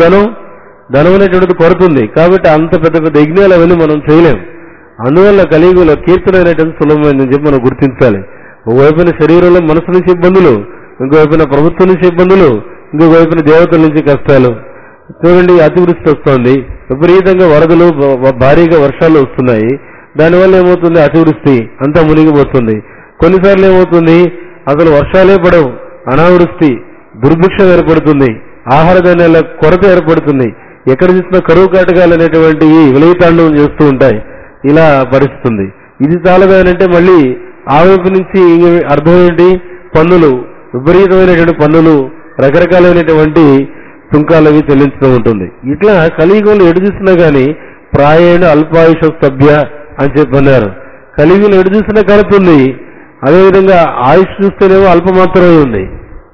ధనం అనేటువంటిది కొరతుంది. కాబట్టి అంత పెద్ద పెద్ద యజ్ఞాలు అవన్నీ మనం చేయలేం. అందువల్ల కలియుగంలో కీర్తన అనేటువంటి సులభమైందని చెప్పి మనం గుర్తించాలి. ఒకవైపున శరీరంలో మనసు నుంచి ఇబ్బందులు, ఇంకోవైపున ప్రభుత్వం నుంచి ఇబ్బందులు, ఇంకొక వైపున దేవతల నుంచి కష్టాలు. చూడండి, అతివృష్టి వస్తోంది, విపరీతంగా వరదలు, భారీగా వర్షాలు వస్తున్నాయి. దానివల్ల ఏమవుతుంది, అతివృష్టి అంతా మునిగిపోతుంది. కొన్నిసార్లు ఏమవుతుంది, అసలు వర్షాలే పడవు, అనావృష్టి, దుర్భిక్షం ఏర్పడుతుంది, ఆహార ధాన్యాల కొరత ఏర్పడుతుంది. ఎక్కడ చూసినా కరువు కాటకాలు అనేటువంటివి విలయతాండవం చేస్తూ ఉంటాయి. ఇలా పరిస్థితుంది. ఇది చాలదానంటే మళ్ళీ ఆ వైపు నుంచి అర్థం ఏంటి, పన్నులు, విపరీతమైనటువంటి పన్నులు, రకరకాలైనటువంటి సుంకాలు అవి చెల్లించడం ఉంటుంది. ఇట్లా కలియుగంలో ఎడు చూసినా కానీ ప్రాయేణ అల్పాయుష సభ్య అని చెప్పన్నారు. కలియుగంలో ఎడు చూసినా కలుపుతుంది. అదేవిధంగా ఆయుష్ చూస్తేనేమో అల్పమాత్రమే ఉంది.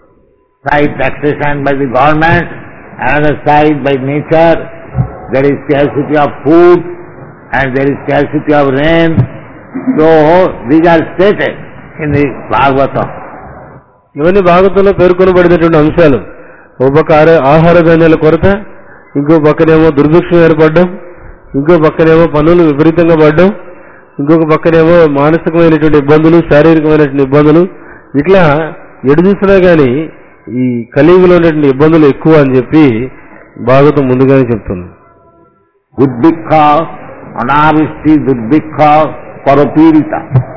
Side taxation by the government, another side by nature. There is scarcity of food and there is scarcity of rain. So these are stated in the Bhagavatam. ఇవన్నీ భాగవతంలో పేర్కొనబడినటువంటి అంశాలు. ఓ పక్క ఆహార ధాన్యాల కొరత, ఇంకో పక్కనేమో దుర్భిక్షం ఏర్పడడం, ఇంకో పక్కనేమో పన్నులు విపరీతంగా పడడం, ఇంకొక పక్కనేమో మానసికమైనటువంటి ఇబ్బందులు, శారీరకమైనటువంటి ఇబ్బందులు. ఇట్లా ఎడు చూసినా కానీ ఈ కలియుగంలో ఉన్నటువంటి ఇబ్బందులు ఎక్కువ అని చెప్పి భాగవతం ముందుగానే చెప్తుంది. దుర్భిక్ష, అనావృష్టి, దుర్భిక్ష, పరపీడిత.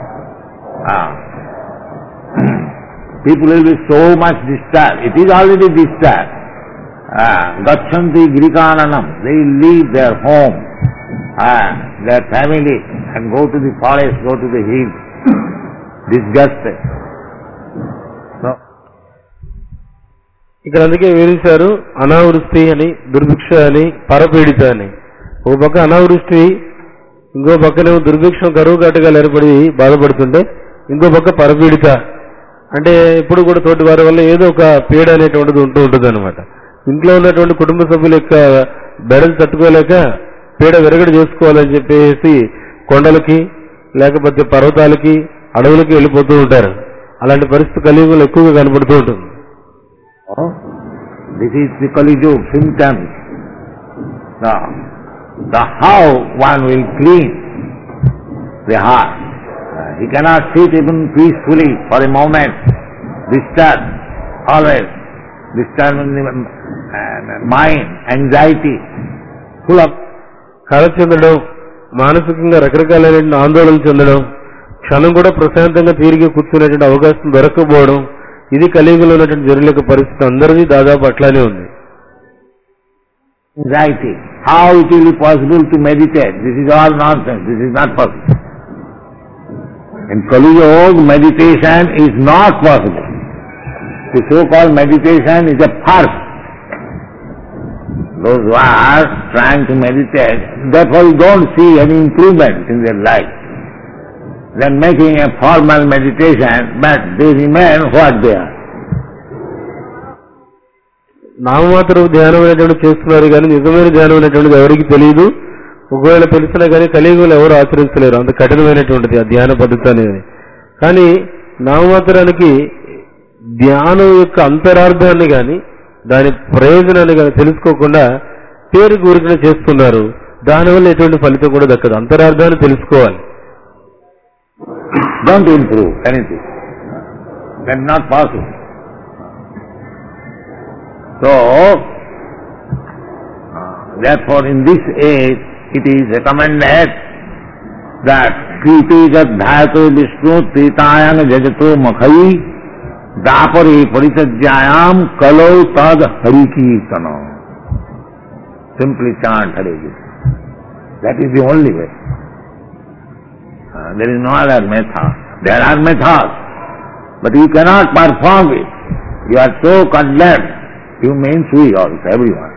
People will be so much disturbed. It is already disturbed. Gachanti Grikananam. They leave their home, their family, and go to the forest, go to the hills, disgusted. So, ఇక్కడ అందుకే వివరించారు, అనావృష్టి అని, దుర్భిక్ష అని, పరపీడిత అని. ఒక పక్క అనావృష్టి, ఇంకో పక్కనేమో దుర్భిక్షం, కరువు కాటకాలు ఏర్పడి బాధపడుతుంటే, ఇంకో పక్క పరపీడిత అంటే ఇప్పుడు కూడా తోటి వారి వల్ల ఏదో ఒక పీడ అనేటువంటిది ఉంటూ ఉంటుంది అనమాట. ఇంట్లో ఉన్నటువంటి కుటుంబ సభ్యుల యొక్క బెడలు తట్టుకోలేక పీడ విరగడి చేసుకోవాలని చెప్పేసి కొండలకి, లేకపోతే పర్వతాలకి, అడవులకి వెళ్ళిపోతూ ఉంటారు. అలాంటి పరిస్థితి కలియుగంలో ఎక్కువగా కనబడుతూ ఉంటుంది. This is the Kali Yuga symptoms. The how one will clean the heart. He cannot sit even peacefully for a moment. Disturbed, always disturbed in the mind, anxiety, full of కళ చెందడం, మానసికంగా రకరకాలైన ఆందోళన చెందడం, క్షణం కూడా ప్రశాంతంగా తిరిగి కూర్చునేటువంటి అవకాశం దొరకకపోవడం, ఇది కలియుగంలో ఉన్నటువంటి జరుల పరిస్థితి అందరిది దాదాపు అట్లానే ఉంది. Anxiety. How it will be possible to meditate? This is all nonsense. This is not possible. In Kali Yuga, meditation is not possible. The so-called meditation is a farce. those who are trying to meditate, therefore you don't see any improvement in their life. They are making a formal meditation, but they remain what they are. నామమాత్ర ధ్యానం అనేటువంటి చేస్తున్నారు కానీ నిజమైన ధ్యానం అనేటువంటిది ఎవరికి తెలియదు. ఒకవేళ తెలిసినా కానీ కలియుగంలో ఎవరు ఆచరించలేరు. అంత కఠినమైనటువంటిది ఆ ధ్యాన పద్ధతి అనేది. కానీ నామమాత్రానికి ధ్యానం యొక్క అంతరార్థాన్ని కానీ దాని ప్రయోజనాన్ని కానీ తెలుసుకోకుండా పేరు కోరికలు చేస్తున్నారు. దానివల్ల ఎటువంటి ఫలితం కూడా దక్కదు. అంతరార్థాన్ని తెలుసుకోవాలి. Don't improve anything. That's not possible. So, therefore in this age it is recommended that kriti jadhyato vishnu tritayana jajato makhai dapare parisajyayam kalau tad harikirtana. Simply chant Hare Krishna. That is the only way. There is no other method. There are methods, but you cannot perform it. You are so condemned. You means we also, everyone.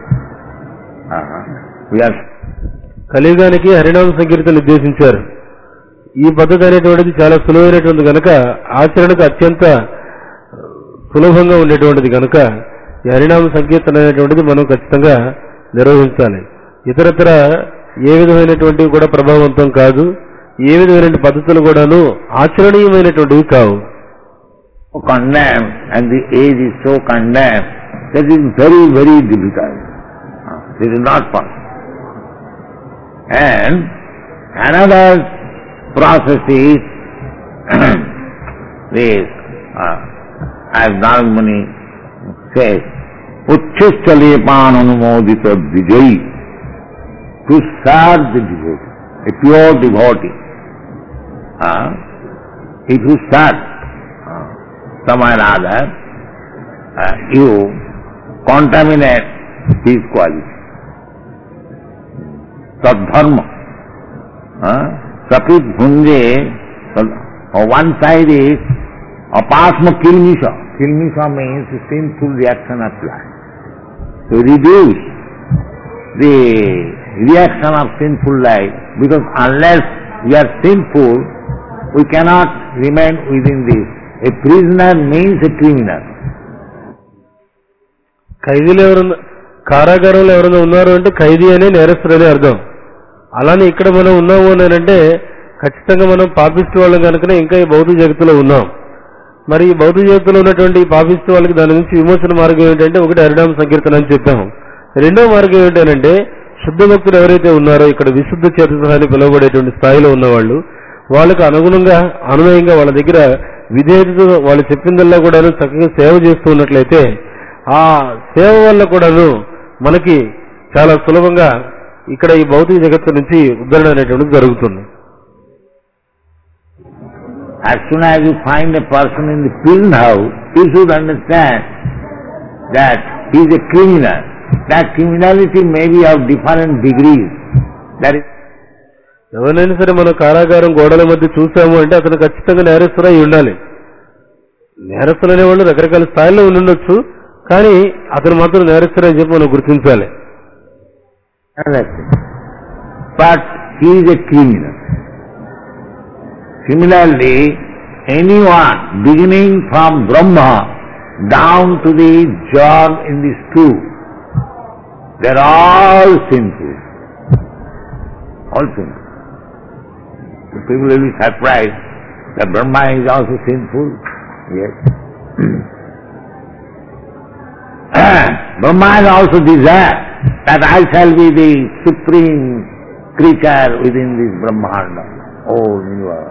We are. కలియుగానికి హరినామ సంకీర్తన నిర్దేశించారు. ఈ పద్ధతి అనేటువంటిది చాలా సులువైనటువంటి కనుక ఆచరణకు అత్యంత సులభంగా ఉండేటువంటిది కనుక ఈ హరినామ సంకీర్తన అనేటువంటిది మనం ఖచ్చితంగా నిర్వహించాలి. ఇతరత్ర ఏ విధమైనటువంటివి కూడా ప్రభావవంతం కాదు. ఏ విధమైన పద్ధతులు కూడాను ఆచరణీయమైనటువంటివి కావు. Condemned, and the age is so condemned that it is very, very difficult. This is not possible. And another process is this, as Narad Muni says, Uchchishcha lepan anumodita vijay, to serve the devotee, a pure devotee. If you serve someone other, you contaminate his quality. Sadharma. Sapit bhunje, one side is apasma kilmisha. Kilmisha means sinful reaction of life. To reduce the reaction of sinful life, because unless we are sinful, we cannot remain within this. A prisoner means a criminal. ఖైదీలు ఎవరన్నా కారాగారంలో ఎవరైనా ఉన్నారు అంటే ఖైదీ అనే నేరస్తుడని అర్థం. అలానే ఇక్కడ మనం ఉన్నాము అని అంటే ఖచ్చితంగా మనం పాపిష్టి వాళ్ళం కనుకనే ఇంకా ఈ భౌతిక జగత్తులో ఉన్నాం. మరి ఈ భౌతిక జగత్తులో ఉన్నటువంటి పాపిష్టి వాళ్ళకి దాని నుంచి విమోచన మార్గం ఏంటంటే ఒకటి హరినామ సంకీర్తన అని చెప్పాము. రెండో మార్గం ఏంటంటే శుద్ధ భక్తులు ఎవరైతే ఉన్నారో ఇక్కడ విశుద్ధ చేతన అని పిలువబడేటువంటి స్థాయిలో ఉన్నవాళ్ళు వాళ్ళకు అనునయంగా వాళ్ళ దగ్గర విధేయతతో వాళ్ళు చెప్పిందల్లా కూడాను చక్కగా సేవ చేస్తూ ఉన్నట్లయితే ఆ సేవ వల్ల కూడాను మనకి చాలా సులభంగా ఇక్కడ ఈ భౌతిక జగత్తు నుంచి ఉద్ధరణ అనేటువంటిది జరుగుతుంది. As soon as you find a person in the prison house, you should understand that he is a criminal. That criminality may be of different degrees. That is. ఎవరైనా సరే మనం కారాగారం గోడల మధ్య చూసాము అంటే అతను ఖచ్చితంగా నేరస్తుడు అయి ఉండాలి. నేరస్తులు అనేవాళ్ళు రకరకాల స్థాయిలో ఉండొచ్చు, కానీ అతను మాత్రం నేరస్తుడు అని చెప్పి మనం గుర్తించాలి. But he is a criminal. Similarly, anyone beginning from Brahma down to the John in the stool, they are all sinful. All sinful. The people will be surprised that Brahma is also sinful. Yes. Brahma has also desire that I shall be the supreme creature within this Brahmanda, whole universe.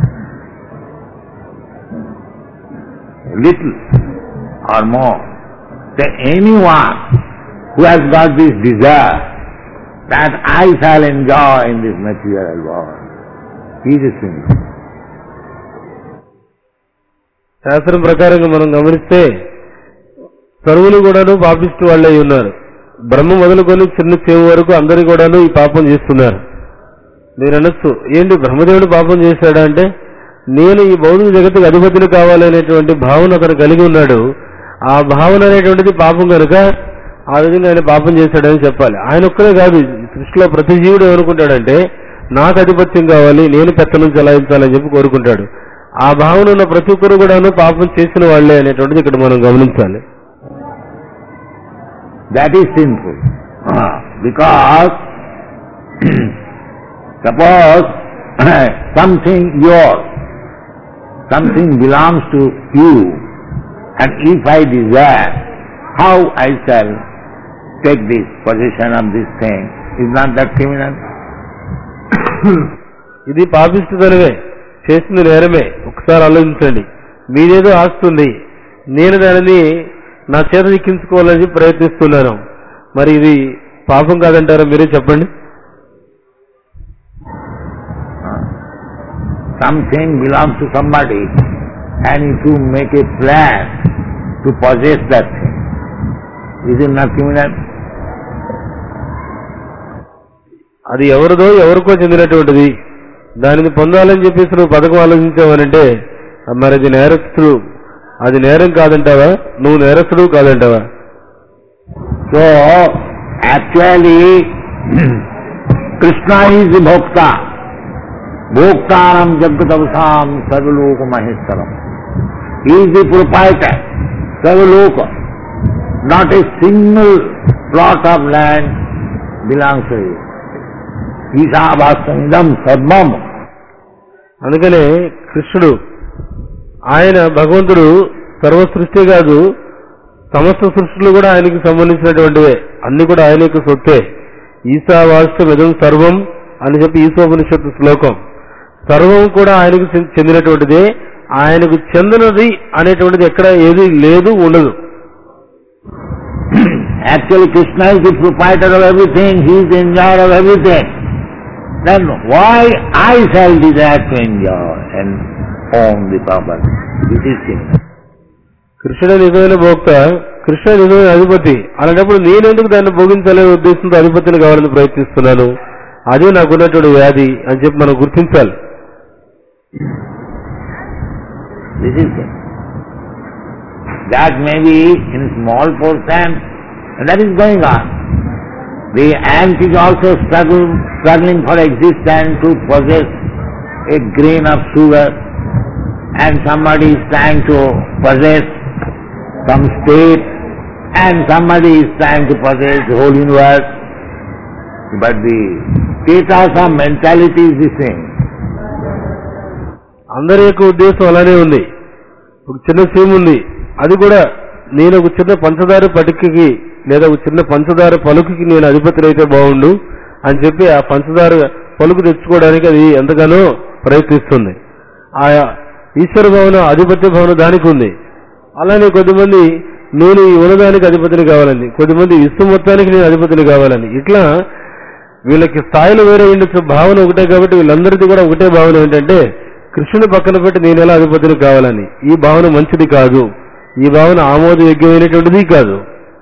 Little or more. That anyone who has got this desire that I shall enjoy in this material world, he is a sinner. శాస్త్రం ప్రకారంగా మనం గమనిస్తే సర్వులు కూడాను పాపిస్తూ వాళ్ళే ఉన్నారు. బ్రహ్మ మొదలుకొని చిన్న చెవు వరకు అందరూ కూడాను ఈ పాపం చేస్తున్నారు. మీరు అనొచ్చు, ఏంటి బ్రహ్మదేవుడు పాపం చేశాడా అంటే, నేను ఈ భౌతిక జగత్తుకు అధిపతులు కావాలనేటువంటి భావన అతను కలిగి ఉన్నాడు. ఆ భావన అనేటువంటిది పాపం కనుక ఆ విధంగా ఆయన పాపం చేశాడని చెప్పాలి. ఆయన ఒక్కరే కాదు, సృష్టిలో ప్రతి జీవుడు ఏమనుకుంటాడంటే నాకు ఆధిపత్యం కావాలి, నేను పెత్తనం చెలాయించాలని చెప్పి కోరుకుంటాడు. ఆ భావన ఉన్న ప్రతి ఒక్కరు కూడాను పాపం చేసిన వాళ్లే అనేటువంటిది ఇక్కడ మనం గమనించాలి. That is sinful. Because suppose something yours, something belongs to you, and if I desire, how I shall take this possession of this thing? Is not that criminal? ఇది పాపిష్టితనమే, చేసింది నేరమే. ఒకసారి ఆలోచించండి. మీదేదో ఆస్తుంది, నేను దానిని నా చేత ఎక్కించుకోవాలని ప్రయత్నిస్తున్నాను. మరి ఇది పాపం కాదంటారా? మీరే చెప్పండి. Something belongs to somebody, and if you make a plan to possess that thing, is it not criminal? అది ఎవరిదో ఎవరికో చెందినటువంటిది, దానిని పొందాలని చెప్పేసి నువ్వు పథకం ఆలోచించావనంటే మరి అది నేరస్తుడు, అది నేరం కాదంటావా? నువ్వు నేరస్తుడు కాదంటావా? So actually Krishna is the bhokta, bhoktaram jagatavasam sarvaloka maheshwaram. He is the proprietor, sarvaloka. Not a single plot of land belongs to him. ఈశావాస్యమిదం సర్వం. అందుకనే కృష్ణుడు, ఆయన భగవంతుడు సర్వ సృష్టి కాదు, సమస్త సృష్టిలు కూడా ఆయనకి సంబంధించినటువంటివే, అన్ని కూడా ఆయన యొక్క సొత్తే. ఈశావాస్యమిదం సర్వం అని చెప్పి ఈశోపనిషత్తు శ్లోకం. సర్వం కూడా ఆయనకు చెందినటువంటిదే, ఆయనకు చెందినది అనేటువంటిది ఎక్కడ ఏది లేదు, ఉండదు. Actually Krishna is the proprietor of everything, he is the enjoyer of everything. Then why I shall desire to enjoy and own the property? This is criminal. కృష్ణుడు నిజమైన భోక్త, కృష్ణుడు నిజమైన అధిపతి. అలాంటప్పుడు నేనెందుకు దాన్ని భోగించాలనే ఉద్దేశంతో అధిపతిని కావాలని ప్రయత్నిస్తున్నాను? అదే నాకున్నటువంటి వ్యాధి అని చెప్పి మనం గుర్తించాలి. This is it. That may be in small portion, and that is going on. The ant is also struggling for existence to possess a grain of sugar, and somebody is trying to possess some state, and somebody is trying to possess the whole universe. But the status of mentality is the same. అందరి యొక్క ఉద్దేశం అలానే ఉంది. ఒక చిన్న సీమ ఉంది, అది కూడా నేను ఒక చిన్న పంచదార పటికకి లేదా ఒక చిన్న పంచదార పలుకుకి నేను అధిపతి అయితే బాగుండు అని చెప్పి ఆ పంచదార పలుకు తెచ్చుకోవడానికి అది ఎంతగానో ప్రయత్నిస్తుంది. ఆ ఈశ్వర భవన అధిపత్య భవన దానికి ఉంది. అలానే కొద్దిమంది నేను ఈ ఉన్నదానికి అధిపతిని కావాలని, కొద్దిమంది విశ్వ మొత్తానికి నేను అధిపతిని కావాలని, ఇట్లా వీళ్ళకి స్థాయిలో వేరే ఉండొచ్చు, భావన ఒకటే. కాబట్టి వీళ్ళందరిది కూడా ఒకటే భావన ఏంటంటే కృష్ణుని పక్కన పెట్టి నేను ఎలా అధిపతిని కావాలని. ఈ భావన మంచిది కాదు, ఈ భావన ఆమోదయోగ్యమైనటువంటిది కాదు.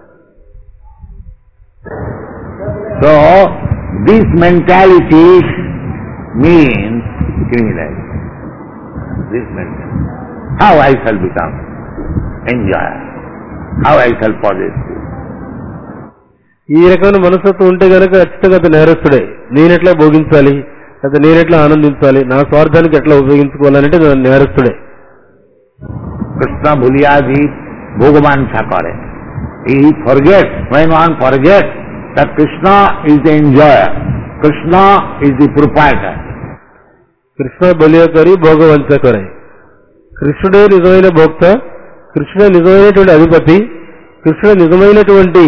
So this mentality means criminality. This mentality. How I shall become enjoyer? How I shall possess this? ఈ రకమైన మనస్తత్వం ఉంటే కనుక ఖచ్చితంగా అతను నేరస్తుడే. నేనెట్లా భోగించాలి, లేదా నేనెట్లా ఆనందించాలి, నా స్వార్థానికి ఎట్లా ఉపయోగించుకోవాలంటే నేరస్తుడే. Krishna bhuliyaji bhogavansha kare. He forgets, when one forgets that Krishna is the enjoyer, Krishna is the proprietor. Krishna బలియకరి భోగవంచకరే. కృష్ణుడే నిజమైన భోక్త, కృష్ణుడే నిజమైనటువంటి అధిపతి, కృష్ణుడే నిజమైనటువంటి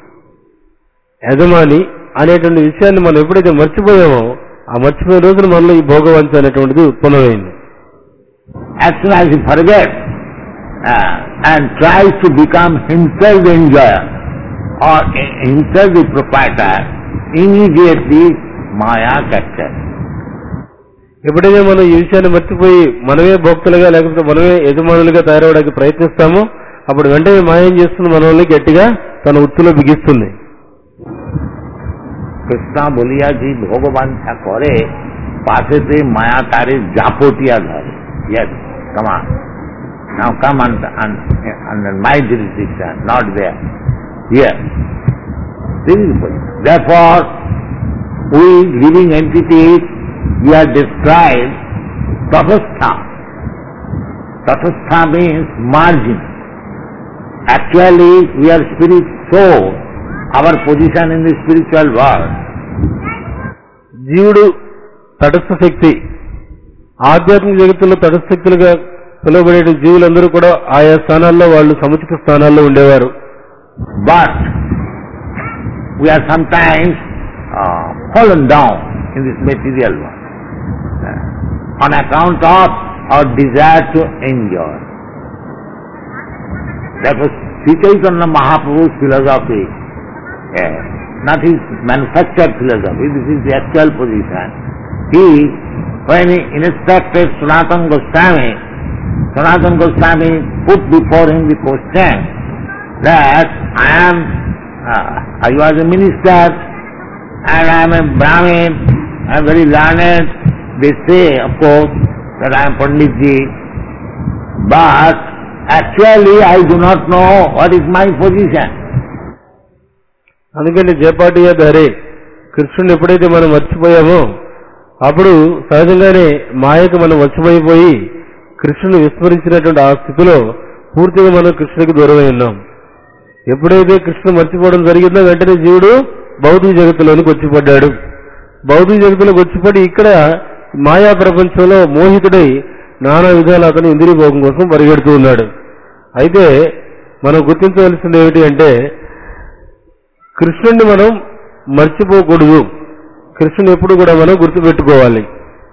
యజమాని అనేటువంటి విషయాన్ని మనం ఎప్పుడైతే మర్చిపోయామో ఆ మర్చిపోయే రోజున మనలో ఈ భోగవంచ అనేటువంటిది ఉత్పన్నమైంది. As soon as he forgets and tries to become himself the enjoyer or himself the proprietor, immediately Maya captures. ఎప్పుడైతే మనం ఈ విషయాన్ని మర్చిపోయి మనమే భోక్తులుగా లేకపోతే మనమే యజమానులుగా తయారవడానికి ప్రయత్నిస్తామో అప్పుడు వెంటనే మాయ ఏం చేస్తుంది, మనల్ని గట్టిగా తన ఉత్తులో బిగిస్తుంది. Krishna boliyaji bhogavansha kare, pasete maya tare japotiya dhare. Yes, come on. Now come under my jurisdiction, not there. Here. This is the position. Therefore, we living entities, we are described Tathastha. Tathastha means margin. Actually, we are spirit soul, our position in the spiritual world. జీవుడు తటస్థ శక్తి, ఆధ్యాత్మిక జగత్తులో తటస్థ శక్తులుగా పిలువబడే జీవులందరూ కూడా ఆయా స్థానాల్లో వాళ్ళు సముచిత స్థానాల్లో ఉండేవారు. But we are sometimes fallen down in this material world on account of our desire to enjoy. That was Sri Chaitanya Mahaprabhu's philosophy, not his manufactured philosophy. This is the actual position. When he instructed Sanatana Goswami put before him the question that I was a minister and I am a Brahmin, I am very learned. They say, of course, that I am Panditji, but actually I do not know what is my position. అందుకని జయపాటియా ధరే కృష్ణుని ఎప్పుడైతే మనం మర్చిపోయామో అప్పుడు సహజంగానే మాయకు మనం వశమైపోయి కృష్ణుని విస్మరించినటువంటి ఆ స్థితిలో పూర్తిగా మనం కృష్ణుడికి దూరమై ఉన్నాం. ఎప్పుడైతే కృష్ణుడు మర్చిపోవడం జరిగిందో వెంటనే జీవుడు భౌతిక జగత్తులోనికి వచ్చిపడ్డాడు. భౌతిక జగత్తులోకి వచ్చిపడి ఇక్కడ మాయా ప్రపంచంలో మోహితుడై నానా విధాలు అతను ఇంద్రియ భోగం కోసం పరిగెడుతూ ఉన్నాడు. అయితే మనం గుర్తించవలసింది ఏమిటి అంటే కృష్ణుడిని మనం మర్చిపోకూడదు. కృష్ణుని ఎప్పుడు కూడా మనం గుర్తుపెట్టుకోవాలి.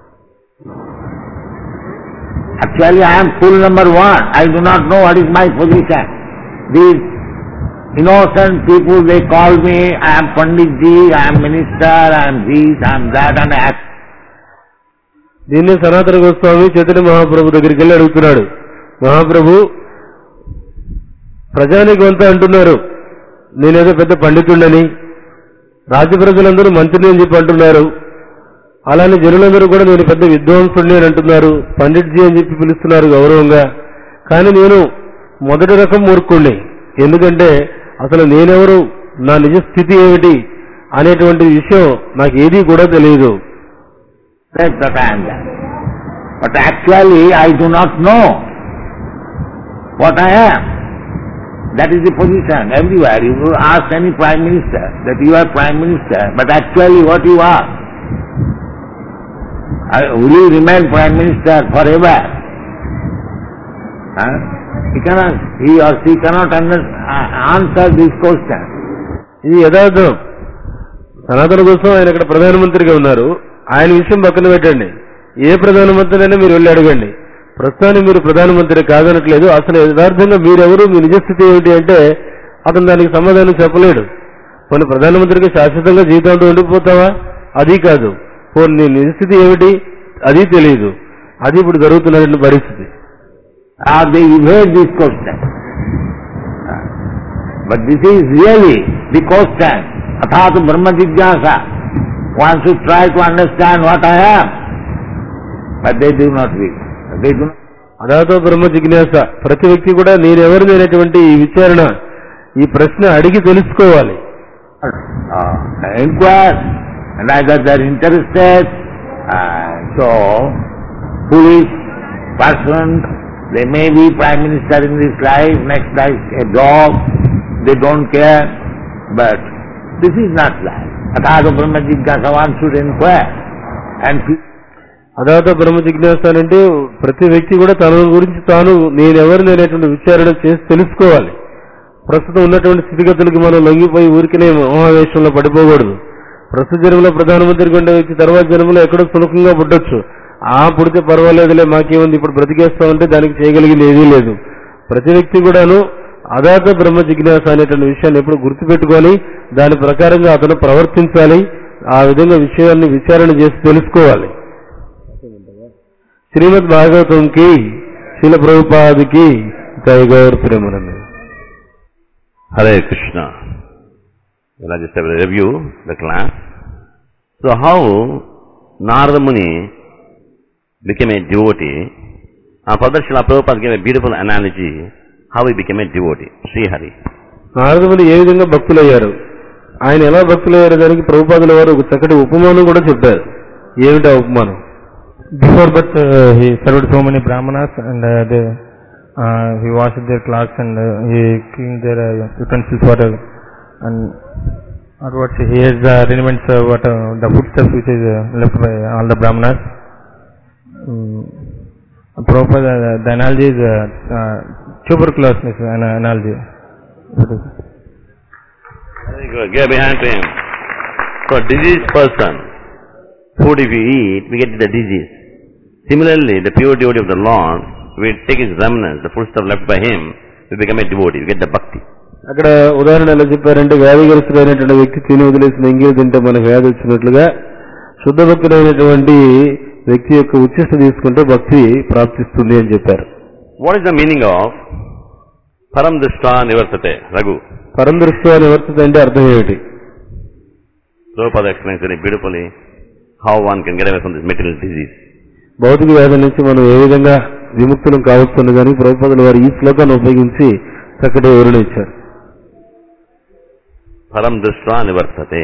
Actually, I am fool number one. I do not know what is my position. These innocent people, they call me, I am Panditji, I am minister, I am this, I am that, and I act. దీన్ని సనాతన గోస్వామి చైతన్య మహాప్రభు దగ్గరికి వెళ్ళి అడుగుతున్నాడు. మహాప్రభు, ప్రజానికి అంతా అంటున్నారు నేనేదో పెద్ద పండితుడని, రాజ్య ప్రజలందరూ మంత్రిని అని చెప్పి అంటున్నారు. అలానే జనులందరూ కూడా నేను పెద్ద విద్వాంసుడిని అని అంటున్నారు, పండిట్జీ అని చెప్పి పిలుస్తున్నారు గౌరవంగా. కానీ నేను మొదటి రకం మూర్ఖుణ్ణి. ఎందుకంటే అసలు నేనెవరు, నా నిజ స్థితి ఏమిటి అనేటువంటి విషయం నాకు ఏదీ కూడా తెలియదు. But actually I do not know what I am. That is the position everywhere. You will ask any Prime Minister that you are Prime Minister, but actually what you are? Will you remain Prime Minister forever? He or she cannot answer this question. ఇది యథార్థం. సనాతన కోసం ఆయన ఇక్కడ ప్రధానమంత్రిగా ఉన్నారు. ఆయన విషయం పక్కన పెట్టండి. ఏ ప్రధానమంత్రి అయినా మీరు వెళ్ళి అడగండి. ప్రస్తుతానికి మీరు ప్రధానమంత్రి కాదనట్లేదు. అసలు యథార్థంగా మీరెవరు, మీ నిజస్థితి ఏమిటి అంటే అతను దానికి సమాధానం చెప్పలేడు. కొన్ని ప్రధానమంత్రికి శాశ్వతంగా జీవితంతో ఉండిపోతావా? అది కాదు. నీ నిజస్థితి ఏమిటి అది తెలియదు. అది ఇప్పుడు జరుగుతున్నటువంటి పరిస్థితి. They evade this question. But this is really the question. Athātu Brahma Jigyāsa. One should try to understand what I am. But they do not read. They do not. అథాతో బ్రహ్మ జిజ్ఞాస. ప్రతి వ్యక్తి కూడా నేనెవరిని అనేటువంటి ఈ విచారణ, ఈ ప్రశ్న అడిగి తెలుసుకోవాలి. Inquire, and either they are interested. So, foolish person, they may be Prime Minister in this life, next life a dog, they don't care. But this is not life. Athāto Brahma Jigyāsa, one should inquire. And అథాతో బ్రహ్మ జిజ్ఞాస అంటే ప్రతి వ్యక్తి కూడా తన గురించి తాను నేనెవరిని అనేటువంటి విచారణ చేసి తెలుసుకోవాలి. ప్రస్తుతం ఉన్నటువంటి స్థితిగతులకి మనం లొంగిపోయి ఊరికనే మహావేశంలో పడిపోకూడదు. ప్రస్తుత జన్మలో ప్రధానమంత్రికి ఉండే వ్యక్తి తర్వాత జన్మలో ఎక్కడో సులభంగా పుట్టొచ్చు. పుడితే పర్వాలేదులే మాకేముంది ఇప్పుడు బ్రతికేస్తామంటే దానికి చేయగలిగింది ఏదీ లేదు. ప్రతి వ్యక్తి కూడాను అథాతో బ్రహ్మ జిజ్ఞాస అనేటువంటి విషయాన్ని ఎప్పుడు గుర్తుపెట్టుకొని దాని ప్రకారంగా అతను ప్రవర్తించాలి. ఆ విధంగా విషయాన్ని విచారణ చేసి తెలుసుకోవాలి. శ్రీమద్ భాగవతం కి శ్రీల ప్రభుపాదకి జై Gaur ప్రేమనంద. Hare Krishna. Well, I just have a review the class. So how Narada Muni became a devotee, and further Srila Prabhupada gave a beautiful analogy how he became a devotee. Sri Hari. Narada ముని ఏ విధంగా భక్తులయ్యారు, ఆయన ఎలా భక్తులయ్యారు దానికి ప్రభుపాదుల వారు ఒక చక్కటి ఉపమానం కూడా చెప్పారు. ఏమిటి ఆ ఉపమానం? Before birth, he served so many brahmanas and he washed their clothes and he cleaned their utensils and afterwards he has the remnants the foodstuff which is left by all the brahmanas. Prabhupada, the analogy is tuberculosis analogy. Very good. Give a hand to him. So, diseased person, food if you eat, we get the disease. Similarly, the pure devotee of the Lord, we take his remnants, the food stuff left by him, we become a devotee, we get the bhakti. అక్కడ ఉదాహరణ ఎలా చెప్పారంటే, వ్యాధిగ్రస్తుడైనటువంటి వ్యక్తి తిని వదిలేసిన ఎంగిలి తింటే మనకు వ్యాధి వచ్చినట్లుగా శుద్ధ భక్తుడైనటువంటి వ్యక్తి యొక్క ఉచ్చిష్ట తీసుకుంటే భక్తి ప్రాప్తిస్తుంది అని చెప్పారు. What is the meaning of param drishta nivartate, Raghu? పరం దృష్ట్యా నివర్తతే అంటే అర్థం ఏమిటి? Prabhupada explains very beautifully how one can get away from this material disease. భౌతిక వ్యాధి నుంచి మనం ఏ విధంగా విముక్తులం కావచ్చును కానీ ప్రభుపాదుల వారు ఈ శ్లోకాన్ని ఉపయోగించి చక్కటి వివరణ ఇచ్చారు. Param drishta nivartate.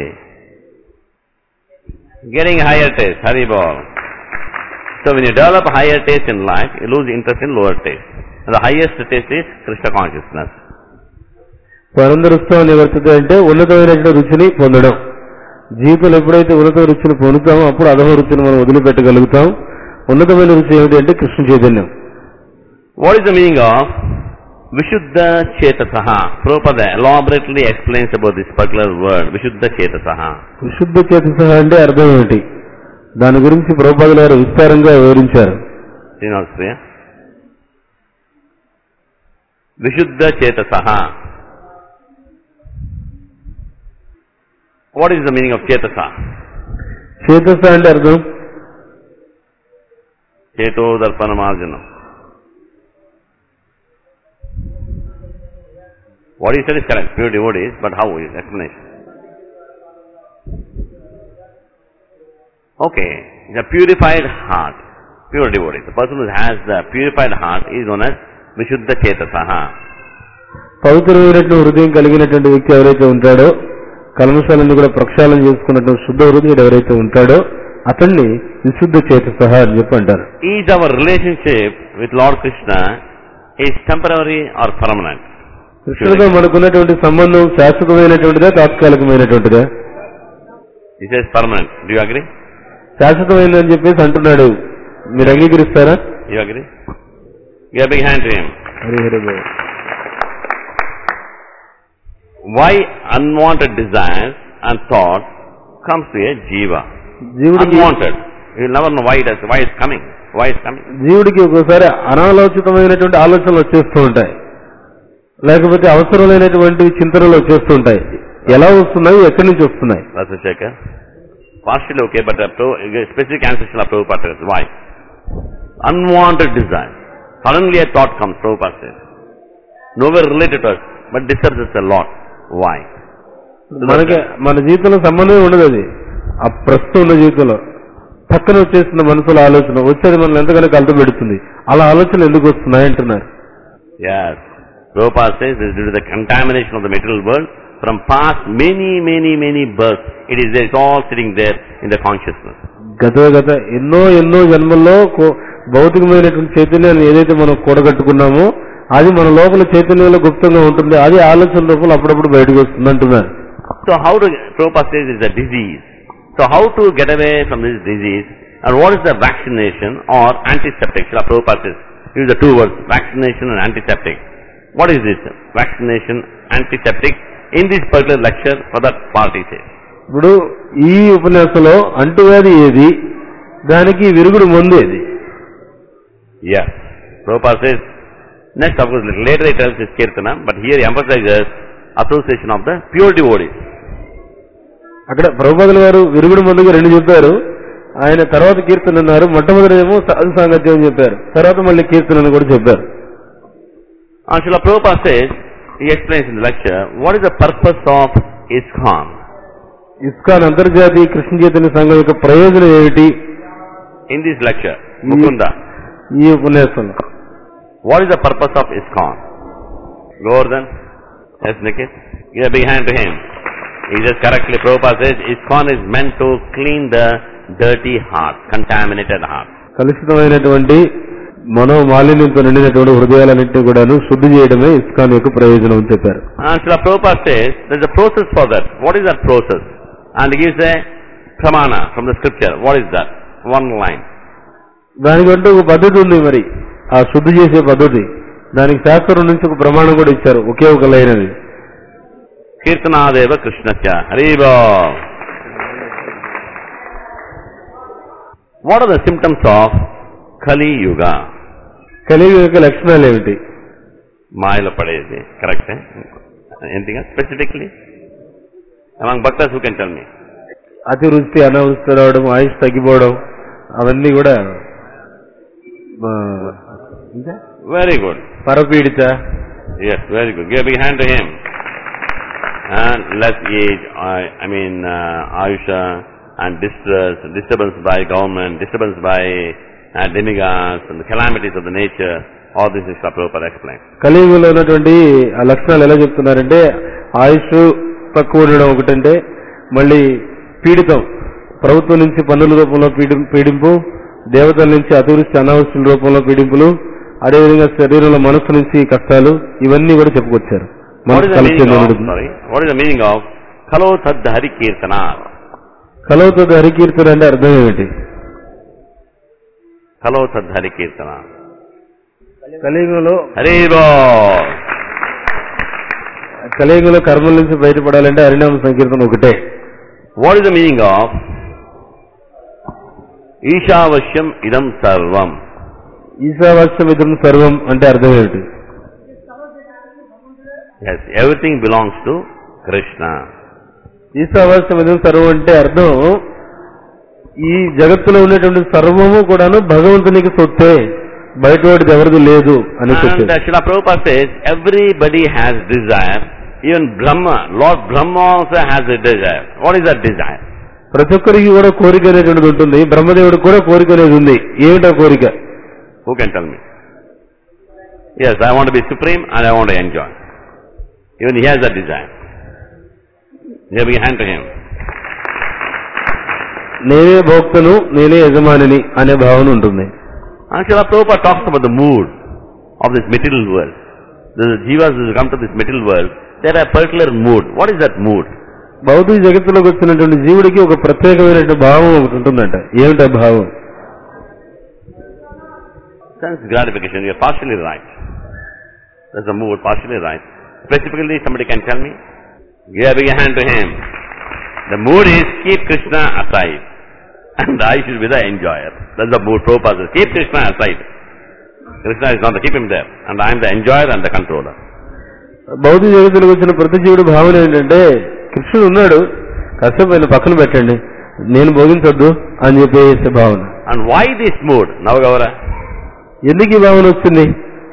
Getting higher taste, Haribol. So when you develop higher taste in life, you lose interest in lower taste. And the highest taste is Krishna consciousness. పరందరుస్తం నివర్తతే అంటే ఉన్నతమైనటువంటి రుచిని పొందడం. జీవితంలో ఎప్పుడైతే ఉన్నత రుచిని పొందుతామో అప్పుడు అధమ రుచిని మనం వదిలిపెట్టగలుగుతాం. ఉన్నతమైన రుచి ఏమిటి అంటే కృష్ణ చైతన్యం. What is the meaning of Vishuddha Chetasaha? Prabhupada elaborately explains about this particular word, Vishuddha Chetasaha. విశుద్ధ చేతసహ అంటే అర్థం ఏమిటి? దాని గురించి ప్రభుపాదుల వారు విస్తారంగా వివరించారు. Srinivaspriya. Vishuddha Chetasaha. What is the meaning of Chetasa? చేతస అంటే అర్థం Cheto Darpanamarjana. What he said is correct, pure devotees, but how is explanation? Okay, the purified heart, pure devotee. The person who has the purified heart is known as Vishuddha Chetasaha. పవిత్రమైనటువంటి హృదయం కలిగినటువంటి వ్యక్తి ఎవరైతే ఉంటాడో, కల్మషాలను కూడా ప్రక్షాళన చేసుకున్నటువంటి శుద్ధ హృదయుడు ఎవరైతే ఉంటాడో అతన్ని విశుద్ధ చేతసహ అని చెప్పి అంటారు. Is our relationship with Lord Krishna is temporary or permanent? కృష్ణుడితో మనకున్నటువంటి సంబంధం శాశ్వతమైనటువంటిదా తాత్కాలికమైనటువంటిదా? He says permanent. Do you agree? శాశ్వతమైనదని చెప్పేసి అంటున్నాడు. మీరు అంగీకరిస్తారా? You agree? Give a big hand to him. Why unwanted desires and thoughts comes to a jiva? Unwanted. You will never know why it's coming. Why it's coming? జీవుడికి ఒక్కోసారి అనాలోచితమైనటువంటి ఆలోచనలు వచ్చేస్తూ ఉంటాయి, లేకపోతే అవసరం లేనటువంటి చింతనలు వచ్చేస్తూ ఉంటాయి. ఎలా వస్తున్నాయి, ఎక్కడి నుంచి వస్తున్నాయి? Rasashekar. Partially okay, but specific answer shall Prabhupada says. Why? Unwanted desire. Suddenly a thought comes, Prabhupada says. Nowhere related to us, but disturbs us a lot. Why? మనకి మన జీవితంలో సంబంధం ఉండదు. అది ఆ ప్రస్తుతం ఉన్న జీవితంలో పక్కన వచ్చేస్తున్న మనసులో ఆలోచన వచ్చేది మనల్ని ఎంతగానో కలత పెడుతుంది. అలా ఆలోచనలు ఎందుకు వస్తున్నాయి అంటున్నారు. Yes. Prabhupada says this is due to the contamination of the material world from past many births. It is there, it's all sitting there in the consciousness. గత ఎన్నో జన్మల్లో భౌతికమైనటువంటి చైతన్యాన్ని ఏదైతే మనం కూడగట్టుకున్నామో అది మన లోపల చైతన్యంలో గుప్తంగా ఉంటుంది. అది ఆలోచన లోపల అప్పుడప్పుడు బయటకు వస్తుంది అంటున్నారు. So how to, Prabhupada says it's a disease. So how to get away from this disease, and what is the vaccination or antiseptic? Prabhupada says, use the two words, vaccination and antiseptic. What is this? Vaccination, antiseptic, in this particular lecture for that part he says. ఇప్పుడు ఈ ఉపన్యాసంలో అంటువ్యాధి ఏది, దానికి విరుగుడు మందు ఏది? Yes. Prabhupada says, next of course later he tells his Kirtana, but here he emphasizes association of the pure devotees. అక్కడ ప్రభుపాదుల వారు విరుగుడు మందుగా రెండు చెప్పారు. ఆయన తర్వాత కీర్తన అన్నారు. మొట్టమొదటిదేమో సాధు సాంగత్యం అని చెప్పారు, తర్వాత మళ్ళీ కీర్తన అని కూడా చెప్పారు. Srila Prabhupada says, he explains in the lecture, what is the purpose of ISKCON? ISKCON అంతర్జాతీయ కృష్ణ చైతన్య సంఘం యొక్క ప్రయోజనం ఏమిటి? In this lecture, Mukunda, ఈ ఉపన్యాసంలో what is the purpose of ISKCON? Govardhan? Yes, Nikhil? Give a big hand to him. He says correctly, Prabhupada says, ISKCON is meant to clean the dirty heart, contaminated heart. కలుషితమైనటువంటి మనోమాలిన్యంతో నిండినటువంటి హృదయాలన్నింటినీ కూడాను శుద్ధి చేయడమే ISKCON యొక్క ప్రయోజనం అని చెప్పారు. And Srila Prabhupada says, there is a process for that. What is that process? And he gives a pramana from the scripture. What is that? One line. దానికంటూ ఒక పద్ధతి ఉంది. మరి ఆ శుద్ధి చేసే పద్ధతి, దానికి శాస్త్రం నుంచి ఒక ప్రమాణం కూడా ఇచ్చారు, ఒకే ఒక లైన్ అది. కీర్తనాదేవ కృష్ణస్య హరిబో. What are the symptoms of Kali Yuga? కలియుగ యొక్క లక్షణాలు ఏమిటి? మాయలో పడేది. Correct. Anything else specifically? Among bhaktas who can tell me? అతివృష్టి, అనావృష్టి రావడం, ఆయుష్ తగ్గిపోవడం, అవన్నీ కూడా Very good. పరపీడిత. Yes, very good. Give a big hand to him. And less age, Ayusha, and distress, disturbance by government, disturbance by demigods, and the calamities of the nature. All this is Prabhupada explained. కలియుగంలో ఉన్నటువంటి ఆ లక్షణాలు ఎలా చెప్తున్నారంటే, ఆయుష్ తక్కువ ఉండడం ఒకటంటే, మళ్ళీ పీడితం, ప్రభుత్వం నుంచి పన్నుల రూపంలో పీడింపు, దేవతల నుంచి అతివృష్టి అనావృష్టి రూపంలో పీడింపులు, అదేవిధంగా శరీరంలో మనస్సు నుంచి కష్టాలు, ఇవన్నీ కూడా చెప్పుకొచ్చారు. What is the meaning of Kalo Tad Hari Kirtana? కలో తద్ హరికీర్తన అంటే అర్థం ఏమిటి? Kalo Tad Hari Kirtana. కలియుగంలో Haribo. కర్మల నుంచి బయటపడాలంటే హరినామ సంకీర్తన ఒకటే. What is the meaning of Ishavashyam Idam Sarvam? ఈశావాస్యం ఇదం సర్వం అంటే అర్థం ఏమిటి? Yes, everything belongs to Krishna. ఈశావాస్యం ఇదం సర్వం అంటే అర్థం, ఈ జగత్తులో ఉన్నటువంటి సర్వము కూడాను భగవంతునికి సొత్తే, బయటవాడిది ఎవరిది లేదు అని చెప్పారు. And Srila Prabhupada says, everybody has desire. Even Brahma, Lord Brahma also has a desire. What is that desire? ప్రతి ఒక్కరికి కూడా కోరిక అనేటువంటిది ఉంటుంది. బ్రహ్మదేవుడికి కూడా కోరిక అనేది ఉంది. ఏమిటా కోరిక? Who can tell me? Yes, I want to be supreme and I want to enjoy. Even he has that desire. Give a hand to him. నేనే భోక్తను, నేనే యజమానిని అనే భావన ఉంటుంది. And Srila Prabhupada talks about the mood of this material world. The jivas who come to this material world, they have a particular mood. What is that mood? భౌతిక జగత్తులోకి వచ్చినటువంటి జీవుడికి ఒక ప్రత్యేకమైనటువంటి భావం ఒకటి ఉంటుందంట. ఏమిటా భావం? Sense gratification. You are partially right. That's the mood, partially right. Specifically, somebody can tell me? Give a big hand to him. The mood is keep Krishna aside. And I should be the enjoyer. That's the mood. Prabhupada says, keep Krishna aside. Krishna is not the, keep him there. And I am the enjoyer and the controller. భౌతిక జగత్తులోకి వచ్చిన ప్రతి జీవుడి భావన ఏంటంటే, కృష్ణుడు ఉన్నాడు, కాసేపు ఆయన పక్కన పెట్టండి, నేను భోగించొద్దు అని చెప్పేసే భావన. And why this mood? Navagavara? ఎందుకు ఈ భావన వచ్చింది?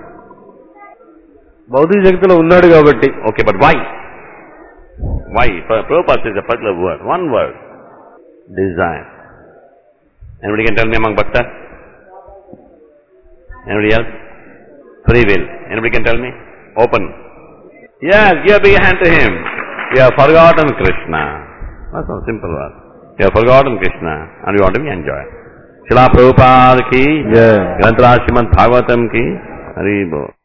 భౌతిక జగత్తులో ఉన్నాడు కాబట్టి. Okay, but why? Why? Prabhupada says a particular word. One word. Desire. Anybody can tell me among bhaktas? Anybody else? Free will. Anybody can tell me? Open. Yes, give a big hand to him. You have forgotten Krishna. That's a simple word. You have forgotten Krishna and you want to be enjoyed. Srila Prabhupada ki, Granth Raj Srimad Bhagavatam ki, Haribo.